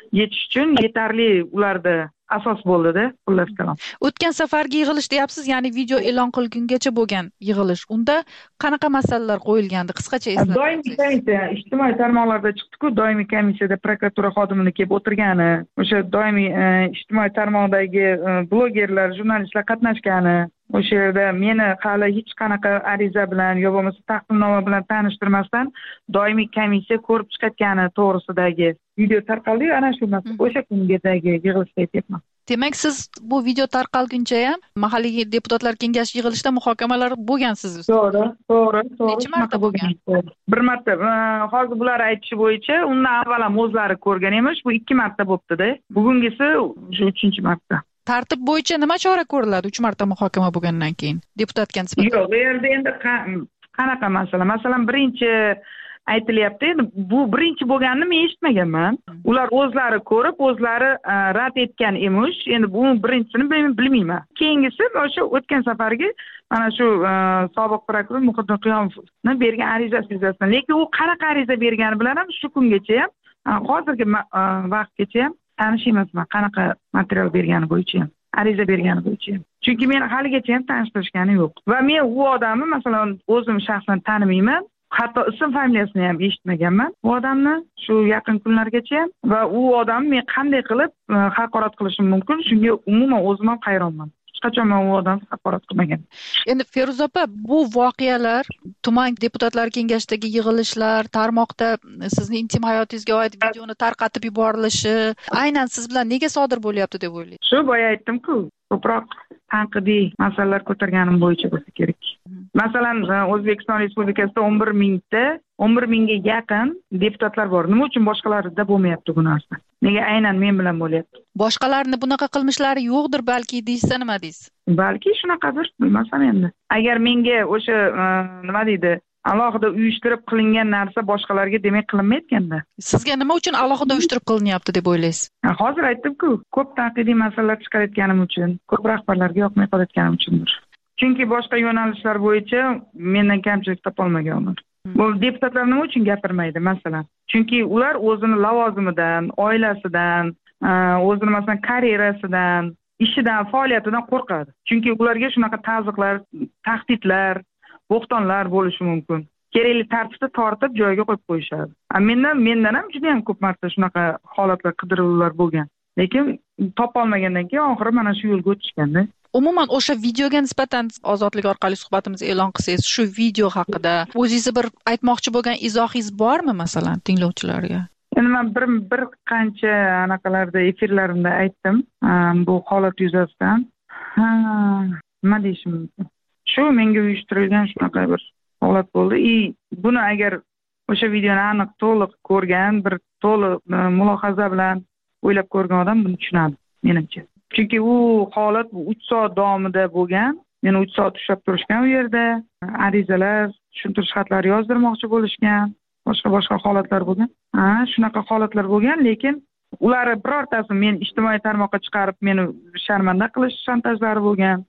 yetish uchun yetarli ularda asos bo'ldida, xullas kalom. O'tgan safargi yig'ilish deyapsiz, ya'ni video e'lon qilgungacha bo'lgan yig'ilish. Unda qanaqa masalalar qo'yilgandi? Qisqacha eslatib. Doimiy komissiya ijtimoiy tarmoqlarda chiqdi-ku, doimiy komissiyada prokuratura xodimini kelib o'tirgani, o'sha doimiy ijtimoiy tarmoqdagi blogerlar, jurnalistlar qatnashgani, o'sha yerda meni hali hech qanaqa ariza bilan yo bo'lmasa taqdimnoma bilan tanishtirmasdan doimiy komissiya ko'rib chiqayotgani to'g'risidagi video tarqaldi, ana shu o'sha kungidagi yig'ilishda aytyapman. Demak, siz bu video tarqalguncha ham mahalliy deputatlar kengashi yig'ilishida muhokamalar bo'lgan siz. To'g'ri, to'g'ri, to'g'ri. Necha marta bo'lgan? Bir marta. Hozir bular aytishi bo'yicha undan avval ham o'zlari ko'rgan emish, bu ikki marta bo'pti-da. Bugungisi shu uchinchi marta. Tartib bo'yicha nima chora ko'riladi uch marta muhokama bo'lgandan keyin deputatga nisbatan? Yo'q, bu yerda endi qanaqa masala? Masalan, birinchi aytilyapti, endi bu birinchi bo'lganini men eshitmaganman. Ular o'zlari ko'rib, o'zlari rad etgan emish. Endi bu birinchisini men bilmayman. Keyingisi o'sha o'tgan safargi mana shu sobiq prokuror Muhiddin Qiyomovni bergan arizasi yuzasidan. Lekin u qanaqa ariza bergani bilan ham shu kungacha ham, hozirgi vaqtgacha ham tanish emasman, qanaqa material bergani bo'yicha ham, ariza bergani bo'yicha ham. Chunki meni haligacha ham tanishtirishgani yo'q. Va men u odamni masalan o'zim shaxsan tanimayman. Hatto ism familiyasini ham eshitmaganman u odamni shu yaqin kunlargacha va u odamni men qanday qilib haqorat qilishim mumkin, shunga umuman o'zim ham hayronman. Hech qachon men u odamni haqorat qilmagan. Endi Feruza opa, bu voqealar tuman deputatlar kengashidagi yig'ilishlar, tarmoqda sizning intim hayotingizga oid videoni tarqatib yuborilishi aynan siz bilan nega sodir bo'lyapti deb o'ylaysiz? Shu boya aytdim-ku, ko'proq tanqidiy masalalar ko'targanim bo'yicha bo'lsa kerak. Masalan, O'zbekiston Respublikasida o'n bir mingta, o'n bir mingga yaqin deputatlar bor. Nima uchun boshqalarida bo'lmayapti bu narsa? Nega aynan men bilan bo'lyapti? Boshqalarning bunaqa qilmishlari yo'qdir balki deysiz, nima deysiz? Balki shunaqadir, bilmasam endi. Agar menga o'sha nima deydi, alohida uyushtirib qilingan narsa boshqalarga demak qilinmayotganda. Sizga nima uchun alohida uyushtirib qilinyapti deb o'ylaysiz? Hozir aytdim-ku, ko'p tanqidiy masalalar chiqarayotganim uchun, ko'p rahbarlarga yoqmay qolayotganim uchundir. Chunki boshqa yo'nalishlar bo'yicha mendan kamchilik topolmaganman. Bu deputatlar nima uchun gapirmaydi masalan? Chunki ular o'zini lavozimidan, oilasidan, o'zini masalan karyerasidan, ishidan, faoliyatidan qo'rqadi. Chunki ularga shunaqa ta'ziqlar, tahdidlar, bo'xtonlar bo'lishi mumkin. Kerakli tartibda tortib joyiga qo'yib qo'yishadi. Mendan mendan ham juda ham ko'p marta shunaqa holatlar, qidiruvlar bo'lgan. Lekin topolmagandan keyin oxiri mana shu yo'lga o'tishganda. Umuman o'sha videoga nisbatan ozodlik orqali suhbatimizni e'lon qilsangiz, shu video haqida o'zingiz bir aytmoqchi bo'lgan izohingiz bormi masalan tinglovchilarga? Endi men bir bir qancha anaqalarda efirlarimda aytdim bu holat yuzasidan. Ha, nima deyishim mumkin? Shu menga uyushtirilgan shunaqa bir holat bo'ldi. I buni agar o'sha videoni aniq to'liq ko'rgan, bir to'liq mulohaza bilan o'ylab ko'rgan odam buni tushunadi, menimcha. Chunki u holat uch soat davomida bo'lgan. Meni uch soat ushlab turishgan u yerda. Arizalar, tushuntirish xatlari yozdirmoqchi bo'lishgan. Boshqa boshqa holatlar bo'lgan. Ha, shunaqa holatlar bo'lgan, lekin ular birortasi men ijtimoiy tarmoqqa chiqarib meni sharmanda qilish shantajlari bo'lgan.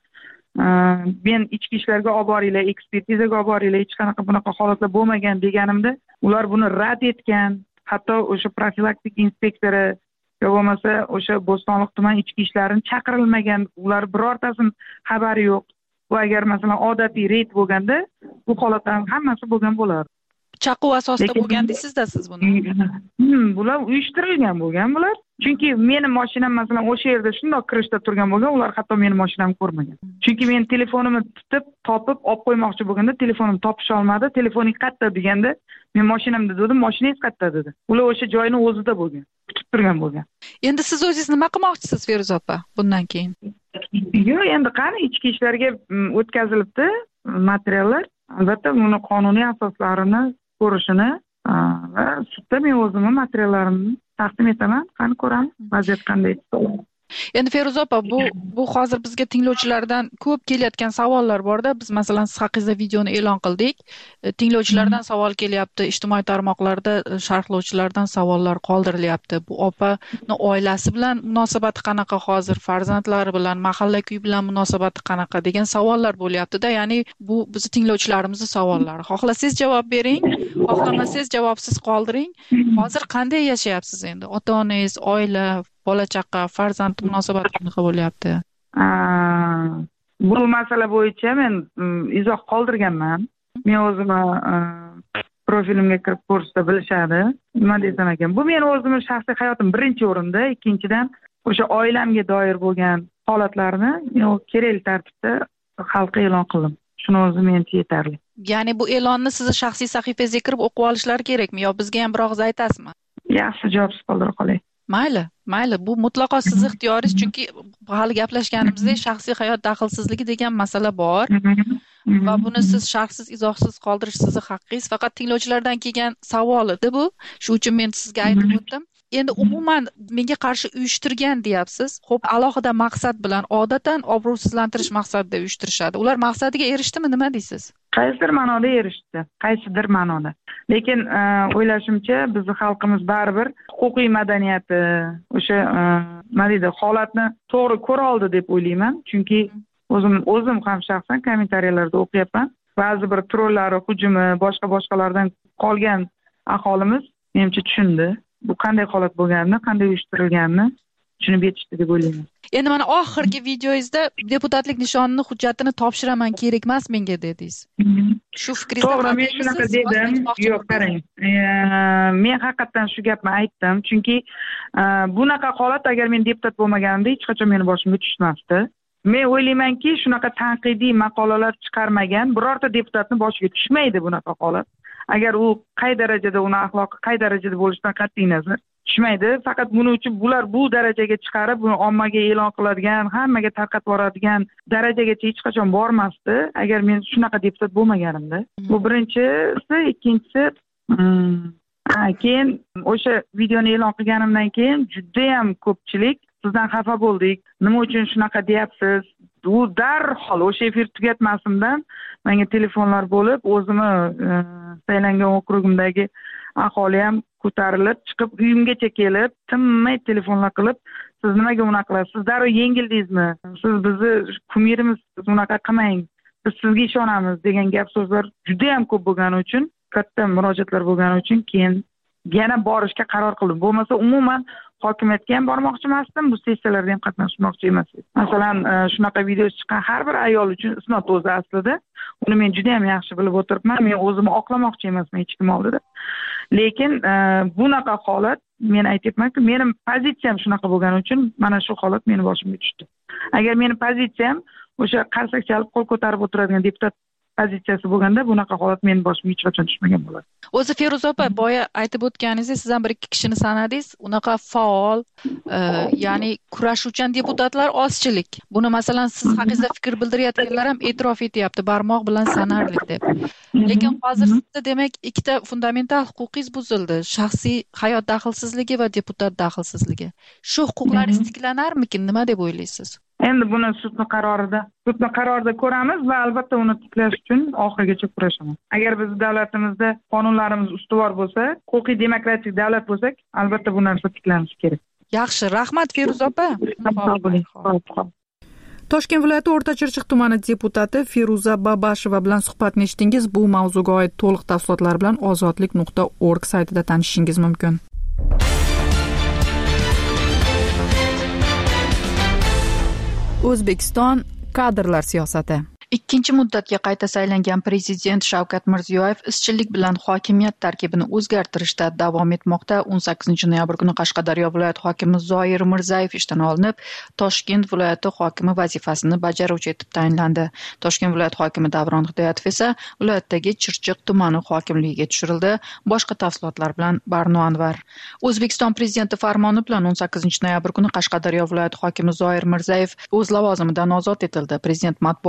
Men ichki ishlarga olib boringlar, ekspertizaga olib boringlar, hech qanaqa bunaqa holatlar bo'lmagan deganimda, ular buni rad etgan. Hatto o'sha profilaktik inspektori yo bo'lmasa o'sha Bo'stonliq tuman ichki ishlarini chaqirilmagan, ular birortasining xabari yo'q. Bu agar masalan odatiy reyd bo'lganda, bu holatlar hammasi bo'lgan bo'lardi. Chaquv asosida bo'lgan deysizda siz buni. Hmm, bular uyushtirilgan bo'lgan bular. Chunki meni mashinam masalan o'sha yerda shundoq kirishda turgan bo'lgan, ular hatto meni mashinamni ko'rmagan. Chunki men telefonimni tutib, topib, olib qo'ymoqchi bo'lganda telefonimni topisha olmadi. Telefoning qayerda deganda, men mashinamda dedim, mashinangiz qayerda dedi. Ular o'sha joyning o'zida bo'lgan, kutib turgan bo'lgan. Endi siz o'zingiz nima qilmoqchisiz Feruza opa bundan keyin? Yo'q, endi qani ichki ishlarga o'tkazilibdi materiallar. Albatta, buni qonuniy asoslarini ko'rishini va sudda men o'zimning materiallarimni taqdim etaman. Qani ko'ramiz, vaziyat qanday. Endi Feruza opa, bu bu hozir bizga tinglovchilardan ko'p kelayotgan savollar borda. Biz masalan siz haqingizda videoni e'lon qildik. Tinglovchilardan savol kelyapti, ijtimoiy tarmoqlarda sharhlovchilardan savollar qoldirilyapti. Bu opani oilasi bilan munosabati qanaqa hozir, farzandlari bilan, mahalla-ko'y bilan munosabati qanaqa degan savollar bo'lyapti-da. Ya'ni bu bizni tinglovchilarimizning savollari. Xohlasangiz javob bering, xohlamasangiz javobsiz qoldiring. Hozir qanday yashayapsiz endi? Ota-onangiz, oila, bola chaqa, farzand munosabati qanaqa bo'lyapti? Bu masala bo'yicha men izoh qoldirganman. Men o'zim profilimga kirib ko'rsa bilishadi. Nima desam ekan, bu men o'zimning shaxsiy hayotim birinchi o'rinda, ikkinchidan o'sha oilamga doir bo'lgan holatlarni men kerakli tartibda xalqqa e'lon qildim. Shuni o'zi menga yetarli. Ya'ni bu e'lonni sizni shaxsiy sahifangizga kirib o'qib olishlari kerakmi yo bizga ham bir og'iz aytasizmi? Yaxshi, javobsiz qoldirib qolay. Mayli, mayli, bu mutlaqo siz ixtiyoringiz, chunki hali gaplashganimizdek shaxsiy hayot daxlsizligi degan masala bor va buni siz sharhsiz, izohsiz qoldirish sizni haqqingiz. Faqat tinglovchilardan kelgan savol edi bu. Shuning uchun men sizga aytib o'tdim. Endi umuman menga qarshi uyushtirgan deyapsiz. Xo'p, alohida maqsad bilan odatdan obro'sizlantirish maqsadida uyushtirishadi. Ular maqsadiga erishdimi, nima deysiz? Qaysidir ma'noda erishdi, qaysidir ma'noda. Lekin o'ylashimcha bizning xalqimiz baribir huquqiy madaniyati, o'sha nima deydi, holatni to'g'ri ko'ra oldi deb o'ylayman. Chunki o'zim o'zim ham shaxsan kommentariyalarda o'qiyapman. Ba'zi bir trollari, hujumi, boshqa boshqalardan qolgan aholimiz menimcha tushundi. Bu qanday holat bo'lganini, qanday uyushtirilganini tushunib yetishdi deb o'ylayman. Endi mana oxirgi videoyingizda deputatlik nishonini, hujjatini topshiraman, kerak emas menga dedingiz. Shu fikringizni to'g'ri, men shunaqa dedim. Yo'q, qarang. Men haqiqatan shu gapni aytdim, chunki bunaqa holat agar men deputat bo'lmaganimda hech qachon meni boshimga tushmasdi. Men o'ylaymanki, shunaqa tanqidiy maqolalar chiqarmagan birorta deputatni boshiga tushmaydi bunaqa holat. Agar u qay darajada, uni axloqi qay darajada bo'lishidan qat'iy nazar tushmaydi. Faqat buning uchun bular bu darajaga chiqarib, buni ommaga e'lon qiladigan, hammaga tarqatib boradigan darajagacha hech qachon bormasdi, agar men shunaqa deputat bo'lmaganimda. Bu birinchisi, ikkinchisi, keyin o'sha videoni e'lon qilganimdan keyin juda ham ko'pchilik sizdan xafa bo'ldik. Nima uchun shunaqa deyapsiz? U darhol o'sha efir tugatmasimdan menga telefonlar bo'lib, o'zimni saylangan okrugimdagi aholi ham ko'tarilib chiqib, uyimgacha kelib, tinmay telefonlar qilib, siz nimaga unaqa qilasiz? Siz darrov yengildingizmi? Siz bizni kumirimiz, siz unaqa qilmang. Biz sizga ishonamiz degan gap so'zlar juda ham ko'p bo'lgani uchun, katta murojaatlar bo'lgani uchun keyin yana borishga qaror qildim. Bo'lmasa umuman hokimiyatga ham bormoqchi emasdim, bu sessiyalarda ham qatnashmoqchi emas edim. Masalan, shunaqa video chiqqan har bir ayol uchun isnot o'zi aslida. Uni men juda ham yaxshi bilib o'tiribman. Men o'zimni oqlamoqchi emasman hech kim oldida. Lekin bunaqa holat, men aytibmanki, mening pozitsiyam shunaqa bo'lgani uchun mana shu holat meni boshimga tushdi. Agar meni pozitsiyam o'sha qarsak chalib qo'l ko'tarib o'tiradigan deputat pozitsiyasi bo'lganda bunaqa holat meni boshimga hech qachon tushmagan bo'ladi. O'zi Feruza opa, boya aytib o'tganingizdek, siz ham bir ikki kishini sanadingiz, unaqa faol, ya'ni kurashuvchan deputatlar ozchilik. Buni masalan siz haqingizda fikr bildirayotganlar ham e'tirof etyapti, barmoq bilan sanarlik deb. Lekin hozir sizda demak ikkita fundamental huquqingiz buzildi, shaxsiy hayot daxlsizligi va deputat daxlsizligi. Shu huquqlaringiz tiklanarmikin, nima deb o'ylaysiz? Endi buni sudning qarorida, sudning qarorida ko'ramiz va albatta uni tiklash uchun oxirigacha kurashamiz. Agar bizning davlatimizda qonunlarimiz ustuvor bo'lsa, huquqiy demokratik davlat bo'lsak, albatta bu narsa tiklanishi kerak. Yaxshi, rahmat Feruza opa. Toshkent viloyati O'rtachirchiq tumani deputati Feruza Babasheva bilan suhbatni eshitdingiz. Bu mavzuga oid to'liq tafsilotlar bilan ozodlik nuqta org saytida tanishishingiz mumkin. O'zbekiston kadrlar siyosati. Ikkinchi muddatga qayta saylangan prezident Shavkat Mirziyoyev izchillik bilan hokimiyat tarkibini o'zgartirishda davom etmoqda. o'n sakkizinchi noyabr kuni Qashqadaryo viloyati hokimi Zoir Mirzayev ishdan olinib, Toshkent viloyati hokimi vazifasini bajaruvchi etib tayinlandi. Toshkent viloyati hokimi Davron Hidoyatov esa viloyatdagi Chirchiq tumani hokimligiga tushirildi. Boshqa tafsilotlar bilan Barno Anvar. O'zbekiston prezidenti farmoni bilan o'n sakkizinchi noyabr kuni Qashqadaryo viloyati hokimi Zoir Mirzayev o'z lavozimidan ozod etildi. Prezident matbuot kotibi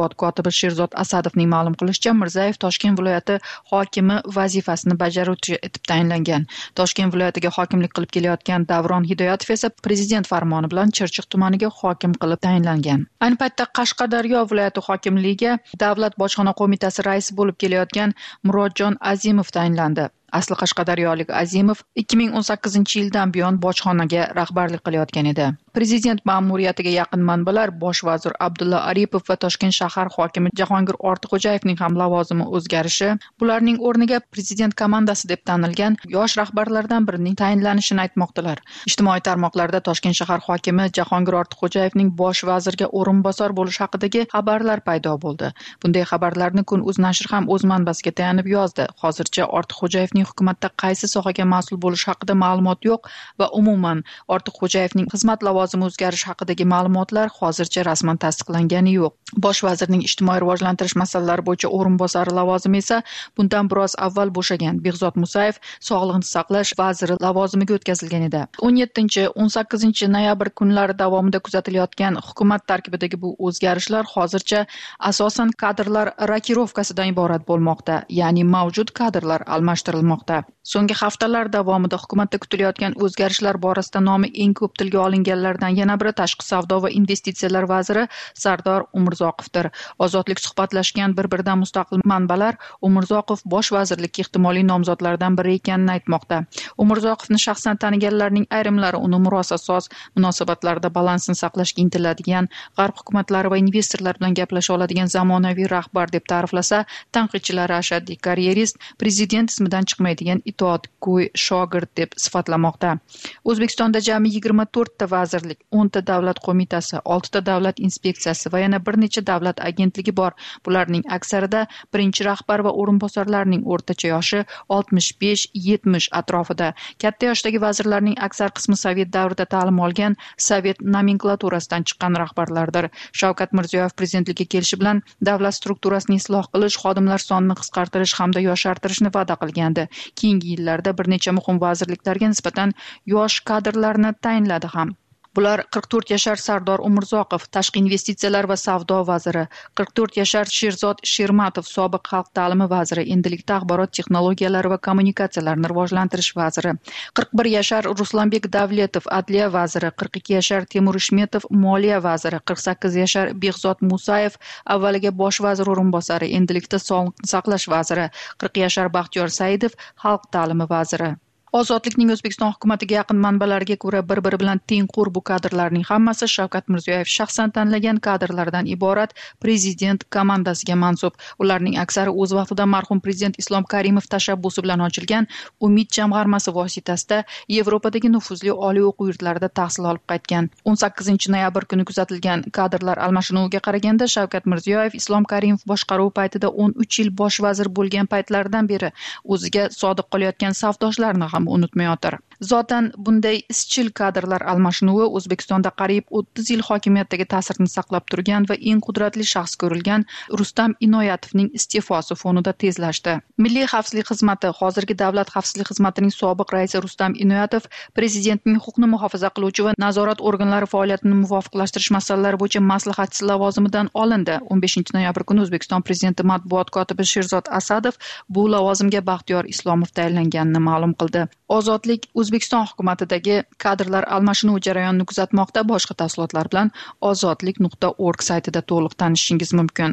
kotibi Sherzod Asadovning ma'lum qilishicha, Mirzayev Toshkent viloyati hokimi vazifasini bajaruvchi etib tayinlangan. Toshkent viloyatiga hokimlik qilib kelayotgan Davron Hidoyatov esa prezident farmoni bilan Chirchiq tumaniga hokim qilib tayinlangan. Ayni paytda Qashqadaryo viloyati hokimligiga Davlat bojxona qo'mitasi raisi bo'lib kelayotgan Murodjon Azimov tayinlandi. Asli qashqadaryolik Azimov ikki ming o'n sakkizinchi yildan buyon bojxonaga rahbarlik qilayotgan edi. Prezident ma'muriyatiga yaqin manbalar bosh vazir Abdulla Aripov va Toshkent shahar hokimi Jahongir Ortiqxo'jayevning ham lavozimi o'zgarishi, bularning o'rniga prezident komandasi deb tanilgan yosh rahbarlardan birining tayinlanishini aytmoqdalar. Ijtimoiy tarmoqlarda Toshkent shahar hokimi Jahongir Ortiqxo'jayevning bosh vazirga o'rinbosar bo'lishi haqidagi xabarlar paydo bo'ldi. Bunday xabarlarni Kun.uz nashri ham o'z manbasiga tayanib yozdi. Hozircha Ortiqxo'jayevning hukumatda qaysi sohaga mas'ul bo'lishi haqida ma'lumot yo'q va umuman Ortiqxo'jayevning xizmat lavozimi o'zgarishi haqidagi ma'lumotlar hozircha rasman tasdiqlangani yo'q. Bosh vazirning ijtimoiy rivojlantirish masalalari bo'yicha o'rinbosari lavozimi esa bundan biroz avval bo'shagan Behzod Musayev sog'liqni saqlash vaziri lavozimiga o'tkazilgan edi. o'n yettinchi o'n sakkizinchi noyabr kunlari davomida kuzatilayotgan hukumat tarkibidagi bu o'zgarishlar hozircha asosan kadrlar rokirovkasidan iborat bo'lmoqda, ya'ni mavjud kadrlar almashtirilmoqda. So'nggi haftalar davomida hukumatda kutilayotgan o'zgarishlar borasida nomi eng ko'p tilga olinganlardan yana biri tashqi savdo va investitsiyalar vaziri Sardor Umurzoqovdir. Ozodlik suhbatlashgan bir-biridan mustaqil manbalar Umurzoqov bosh vazirlikka ehtimoliy nomzodlardan biri ekanini aytmoqda. Umurzoqovni shaxsan taniganlarning ayrimlari uni murosasoz munosabatlarda balansni saqlashga intiladigan, g'arb hukumatlari va investorlar bilan gaplasha oladigan zamonaviy rahbar deb ta'riflasa, tanqidchilari ashaddiy karyerist, prezident ismidan chiqmaydigan itoatgo'y shogird deb sifatlamoqda. O'zbekistonda jami yigirma to'rtta vazirlik, o'nta davlat qo'mitasi, oltita davlat inspeksiyasi va yana bir necha davlat agentligi bor. Bularning aksarida birinchi rahbar va o'rinbosarlarning o'rtacha yoshi oltmish besh yetmish atrofida. Katta yoshdagi vazirlarning aksar qismi Sovet davrida ta'lim olgan, Sovet nomenklaturasidan chiqqan rahbarlardir. Shavkat Mirziyoyev prezidentlikka kelishi bilan davlat strukturasini isloh qilish, xodimlar sonini qisqartirish hamda yoshartirishni va'da qilgandi. Keyingi yillarda bir necha muhim vazirliklarga nisbatan yosh kadrlarni tayinladi ham. Bular qirq to'rt yashar Sardor Umurzoqov, tashqi investitsiyalar va savdo vaziri, qirq to'rt yashar Sherzod Shermatov, sobiq xalq ta'limi vaziri, endilikda axborot texnologiyalari va kommunikatsiyalarni rivojlantirish vaziri, qirq bir yashar Ruslanbek Davletov, adliya vaziri, qirq ikki yashar Temur Ishmetov, moliya vaziri, qirq sakkiz yashar Behzod Musayev, avvaliga bosh vazir o'rinbosari, endilikda sog'liqni saqlash vaziri, qirq yashar Baxtiyor Saidov, xalq ta'limi vaziri. Ozodlikning O'zbekiston hukumatiga yaqin manbalariga ko'ra bir-biri bilan tengqur bu kadrlarning hammasi Shavkat Mirziyoyev shaxsan tanlagan kadrlardan iborat prezident komandasiga mansub. Ularning aksari o'z vaqtida marhum prezident Islom Karimov tashabbusi bilan ochilgan Umid jamg'armasi vositasida Yevropadagi nufuzli oliy o'quv yurtlarida tahsil olib qaytgan. o'n sakkizinchi noyabr kuni kuzatilgan kadrlar almashinuviga qaraganda Shavkat Mirziyoyev Islom Karimov boshqaruvi paytida o'n uch yil bosh vazir bo'lgan paytlaridan beri o'ziga sodiq qolayotgan safdoshlarni ham unutmayotir. Zotan bunday izchil kadrlar almashinuvi O'zbekistonda qariyb o'ttiz yil hokimiyatdagi ta'sirini saqlab turgan va eng qudratli shaxs ko'rilgan Rustam Inoyatovning iste'fosi fonida tezlashdi. Milliy xavfsizlik xizmati, hozirgi Davlat xavfsizlik xizmatining sobiq raisi Rustam Inoyatov prezidentning huquqni muhofaza qiluvchi va nazorat organlari faoliyatini muvofiqlashtirish masalalari bo'yicha maslahatchisi lavozimidan olindi. o'n beshinchi noyabr kuni O'zbekiston prezidenti matbuot kotibi Sherzod Asadov bu lavozimga Baxtiyor Islomov tayinlanganini ma'lum qildi. Ozodlik O'zbekiston hukumatidagi kadrlar almashinuvi jarayonini kuzatmoqda. Boshqa tafsilotlar bilan ozodlik nuqta org saytida to'liq tanishishingiz mumkin.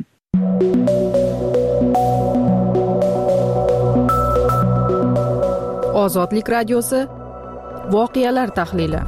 Ozodlik radiosi voqealar tahlili.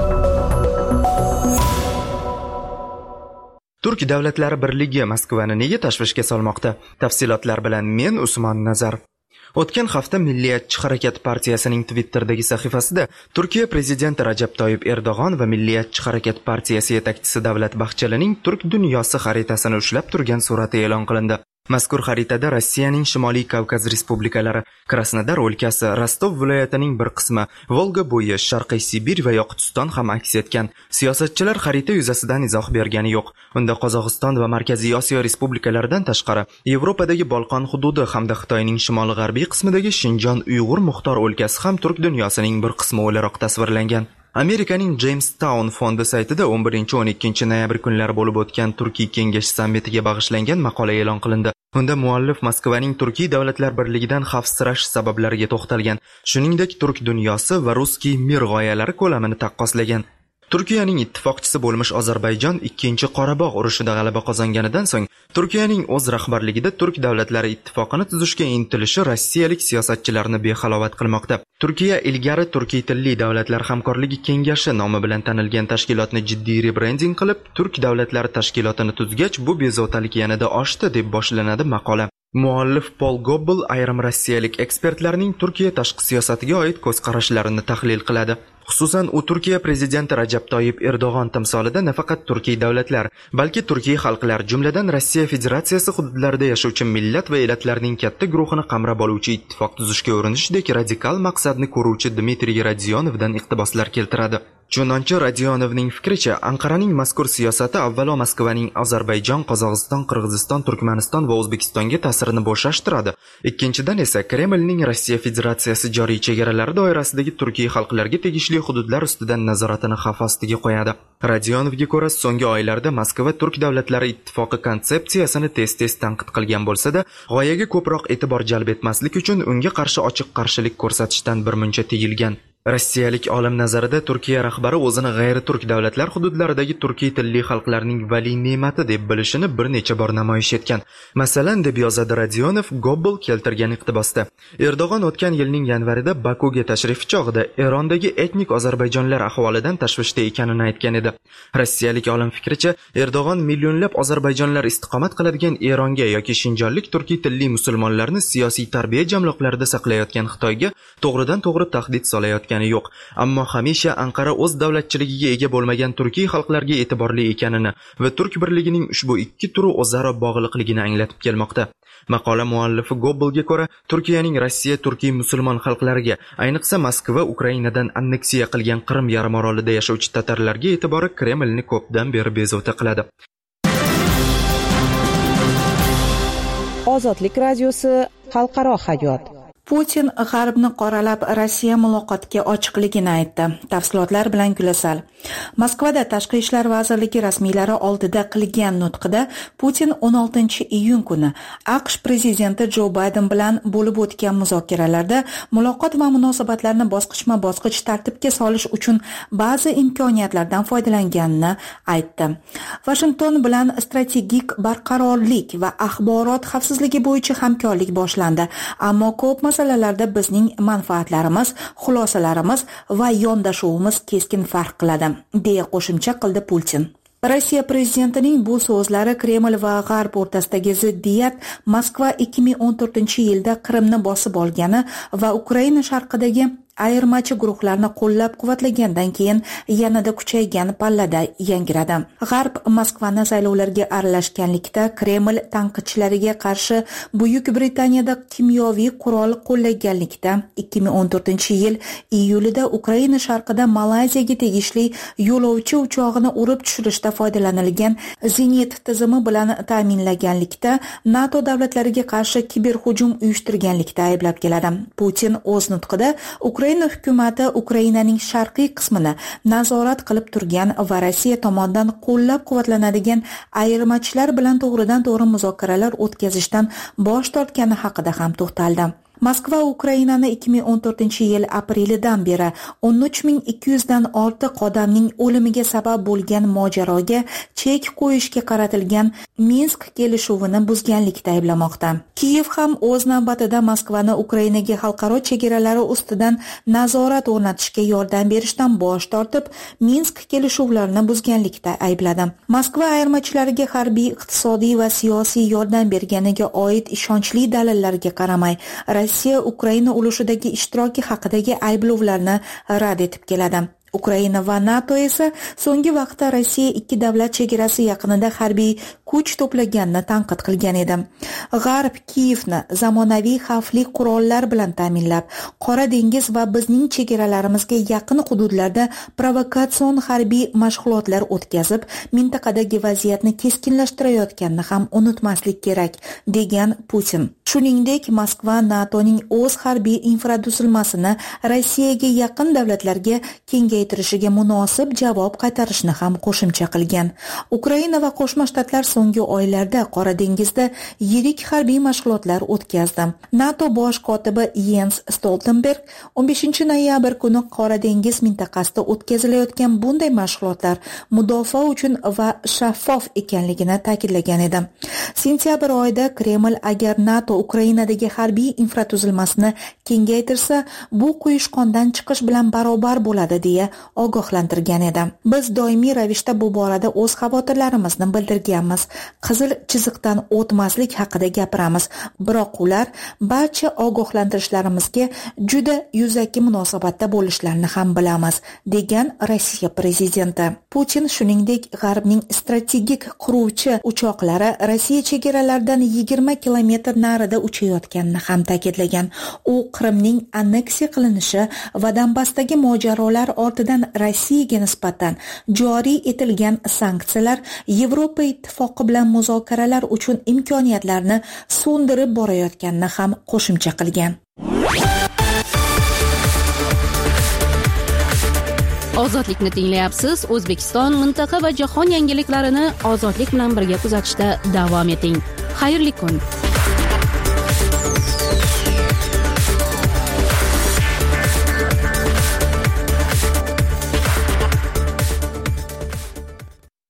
Turk davlatlari birligi Moskvani nega tashvishga solmoqda? Tafsilotlar bilan men Usmon Nazar. O'tgan hafta Milliyatchi harakat partiyasining Twitter'dagi sahifasida Turkiya prezidenti Rajab Toyyib Erdo'g'on va Milliyatchi harakat partiyasi yetakchisi Davlat Bahçelining turk dunyosi xaritasini ushlab turgan surati e'lon qilindi. Mazkur xaritada Rossiyaning Shimoliy Kavkaz respublikalari, Krasnodar o'lkasi, Rostov viloyatining bir qismi, Volga bo'yi, Sharqiy Sibir va Yoqutiston ham aks etgan. Siyosatchilar xarita yuzasidan izoh bergani yo'q. Unda Qozog'iston va Markaziy Osiyo respublikalaridan tashqari Yevropadagi Bolqon hududi hamda Xitoyning shimol-g'arbiy qismidagi Shinjon Uyg'ur Muxtor o'lkasi ham turk dunyosining bir qismi o'laroq tasvirlangan. Amerikaning Jamestown fondi saytida o'n birinchi o'n ikkinchi noyabr kunlari bo'lib o'tgan Turkiy kengash sammitiga bag'ishlangan maqola e'lon qilindi. Unda muallif Moskvaning Turkiy davlatlar birligidan xavfsirash sabablariga to'xtalgan, shuningdek turk dunyosi va ruskiy mir g'oyalari ko'lamini taqqoslagan. Turkiyaning ittifoqchisi bo'lmish Ozarbayjon ikkinchi Qorabog' urushida g'alaba qozonganidan so'ng Turkiyaning o'z rahbarligida turk davlatlari ittifoqini tuzishga intilishi rossiyalik siyosatchilarni behalovat qilmoqda. Turkiya ilgari turkiy tilli davlatlar hamkorligi kengashi nomi bilan tanilgan tashkilotni jiddiy rebrending qilib, turk davlatlari tashkilotini tuzgach, bu bezovtalik yanada oshdi deb boshlanadi maqola. Muallif Paul Gobbel ayrim rossiyalik ekspertlarning Turkiya tashqi siyosatiga oid ko'z qarashlarini tahlil qiladi. Xususan, u Turkiya prezidenti Rajab Toyyib Erdo'g'on timsolida nafaqat turkiy davlatlar, balki turkiy xalqlar, jumladan Rossiya Federatsiyasi hududlarida yashovchi millat va elatlarning katta guruhini qamrab oluvchi ittifoq tuzishga urinishdek radikal maqsadni ko'ruvchi Dmitriy Radionovdan iqtiboslar keltiradi. Chunonchi Radionovning fikricha, Anqaraning mazkur siyosati avvalo Moskvaning Ozarbayjon, Qozog'iston, Qirg'iziston, Turkmaniston va O'zbekistonga ta'sirini bo'shashtiradi. Ikkinchidan esa Kremlning Rossiya Federatsiyasi joriy chegaralari doirasidagi turkiy xalqlarga tegishli hududlar ustidan nazoratini xavf ostiga qo'yadi. Radionovga ko'ra, so'nggi oylarda Moskva turk davlatlari ittifoqi konsepsiyasini tez-tez tanqid qilgan bo'lsa-da, g'oyaga ko'proq e'tibor jalb etmaslik uchun unga qarshi ochiq qarshilik ko'rsatishdan birmuncha tiyilgan. Rossiyalik olim nazarida Turkiya rahbari o'zini g'ayri-turk davlatlar hududlaridagi turkiy tilli xalqlarning vali ne'mati deb bilishini bir necha bor namoyish etgan. Masalan, deb yozadi Radionov Gobbel keltirgan iqtibosda. Erdo'g'on o'tgan yilning yanvarida Bakuga tashrif chog'ida Erondagi etnik ozarbayjonlar ahvolidan tashvishda ekanini aytgan edi. Rossiyalik olim fikricha, Erdo'g'on millionlab ozarbayjonlar istiqomat qiladigan Eronga yoki shinjonlik turkiy tilli musulmonlarni siyosiy tarbiya jamloqlarida saqlayotgan Xitoyga to'g'ridan-to'g'ri tahdid solayotgan yo'q, ammo hamisha Anqara o'z davlatchiligiga ega bo'lmagan turkiy xalqlarga e'tiborli ekanini va turk birligining ushbu ikki turi o'zaro bog'liqligini anglatib kelmoqda. Maqola muallifi Gobbelga ko'ra, Turkiyaning Rossiya turkiy musulmon xalqlariga, ayniqsa Moskva Ukrainadan anneksiya qilgan Qrim yarimorolida yashovchi tatarlarga e'tibori Kremlni ko'pdan beri bezovta qiladi. Ozodlik radiosi xalqaro hayot. Putin G'arbni qoralab Rossiya muloqotga ochiqligini aytdi. Tafsilotlar bilan Gulasal. Moskvada Tashqi ishlar vazirligi rasmiylari oldida qilgan nutqida Putin o'n oltinchi iyun kuni AQSh prezidenti Jo Bayden bilan bo'lib o'tgan muzokaralarda muloqot va munosabatlarni bosqichma-bosqich tartibga solish uchun ba'zi imkoniyatlardan foydalanganini aytdi. Washington bilan strategik barqarorlik va axborot xavfsizligi bo'yicha hamkorlik boshlandi, ammo ko'p masalalarda bizning manfaatlarimiz, xulosalarimiz va yondashuvimiz keskin farq qiladi, deya qo'shimcha qildi Putin. Rossiya prezidentining bu so'zlari Kreml va G'arb o'rtasidagi ziddiyat Moskva ikki ming o'n to'rtinchi yilda Qrimni bosib olgani va Ukraina sharqidagi ayirmachi guruhlarni qo'llab-quvvatlagandan keyin yanada kuchaygan pallada yangiradi. G'arb Moskvani saylovlarga aralashganlikda Kreml tanqidchilariga qarshi Buyuk Britaniyada kimyoviy qurol qo'llaganlikda ikki ming o'n to'rtinchi yil iyulida Ukraina sharqida Malayziyaga tegishli yo'lovchi uchog'ini urib tushirishda foydalanilgan zenit tizimi bilan ta'minlaganlikda NATO davlatlariga qarshi kiberhujum uyushtirganlikda ayblab keladi. Putin o'z nutqida Ukraina Ukraina hukumati Ukrainaning sharqiy qismini nazorat qilib turgan va Rossiya tomonidan qo'llab-quvvatlanadigan ayirmachilar bilan to'g'ridan-to'g'ri muzokaralar o'tkazishdan bosh tortgani haqida ham to'xtaldi. Moskva Ukrainani ikki ming o'n to'rtinchi yil aprelidan beri o'n uch ming ikki yuz dan ortiq odamning o'limiga sabab bo'lgan mojaroga chek qo'yishga qaratilgan Minsk kelishuvini buzganlikda ayblamoqda. Kiyev ham o'z navbatida Moskvani Ukrainaga xalqaro chegaralari ustidan nazorat o'rnatishga yordam berishdan bosh tortib, Minsk kelishuvlarini buzganlikda aybladi. Moskva ayirmachilariga harbiy, iqtisodiy va siyosiy yordam berganiga oid ishonchli dalillarga qaramay, Rossiya Ukraina urushidagi ishtiroki haqidagi ayblovlarni rad etib keladi. Ukraina va NATO esa so'nggi vaqtda Rossiya ikki davlat chegarasi yaqinida harbiy kuch to'plaganini tanqid qilgan edi. G'arb Kiyevni zamonaviy xavfli qurollar bilan ta'minlab, Qora dengiz va bizning chegaralarimizga yaqin hududlarda provokatsion harbiy mashg'ulotlar o'tkazib, mintaqadagi vaziyatni keskinlashtirayotganini ham unutmaslik kerak, degan Putin. Shuningdek, Moskva NATOning o'z harbiy infratuzilmasini Rossiyaga yaqin davlatlarga kengaytirishga kengaytirishiga munosib javob qaytarishni ham qo'shimcha qilgan. Ukraina va Qo'shma Shtatlar so'nggi oylarda Qora dengizda yirik harbiy mashg'ulotlar o'tkazdi. NATO bosh kotibi Jens Stoltenberg o'n beshinchi noyabr kuni Qora dengiz mintaqasida o'tkazilayotgan bunday mashg'ulotlar mudofaa uchun va shaffof ekanligini ta'kidlagan edi. Sentyabr oyida Kreml agar NATO Ukrainadagi harbiy infratuzilmasini kengaytirsa, bu quyushqondan chiqish bilan barobar bo'ladi deya ogohlantirgan edi. Biz doimiy ravishda bu borada o'z xavotirlarimizni bildirganmiz. Qizil chiziqdan o'tmaslik haqida gapiramiz, biroq ular barcha ogohlantirishlarimizga juda yuzaki munosabatda bo'lishlarini ham bilamiz, degan Rossiya prezidenti. Putin shuningdek G'arbning strategik quruvchi uchoqlari Rossiya chegaralaridan yigirma kilometr narida uchayotganini ham ta'kidlagan. U Qrimning anneksiya qilinishi va Donbassdagi mojarolar ortidan Rossiyaga nisbatan joriy etilgan sanksiyalar Yevropa ittifoqi bilan muzokaralar uchun imkoniyatlarni so'ndirib borayotganini ham qo'shimcha qilgan. Ozodlikni tinglayapsiz. O'zbekiston, mintaqa va jahon yangiliklarini ozodlik bilan birga kuzatishda davom eting. Xayrli kun.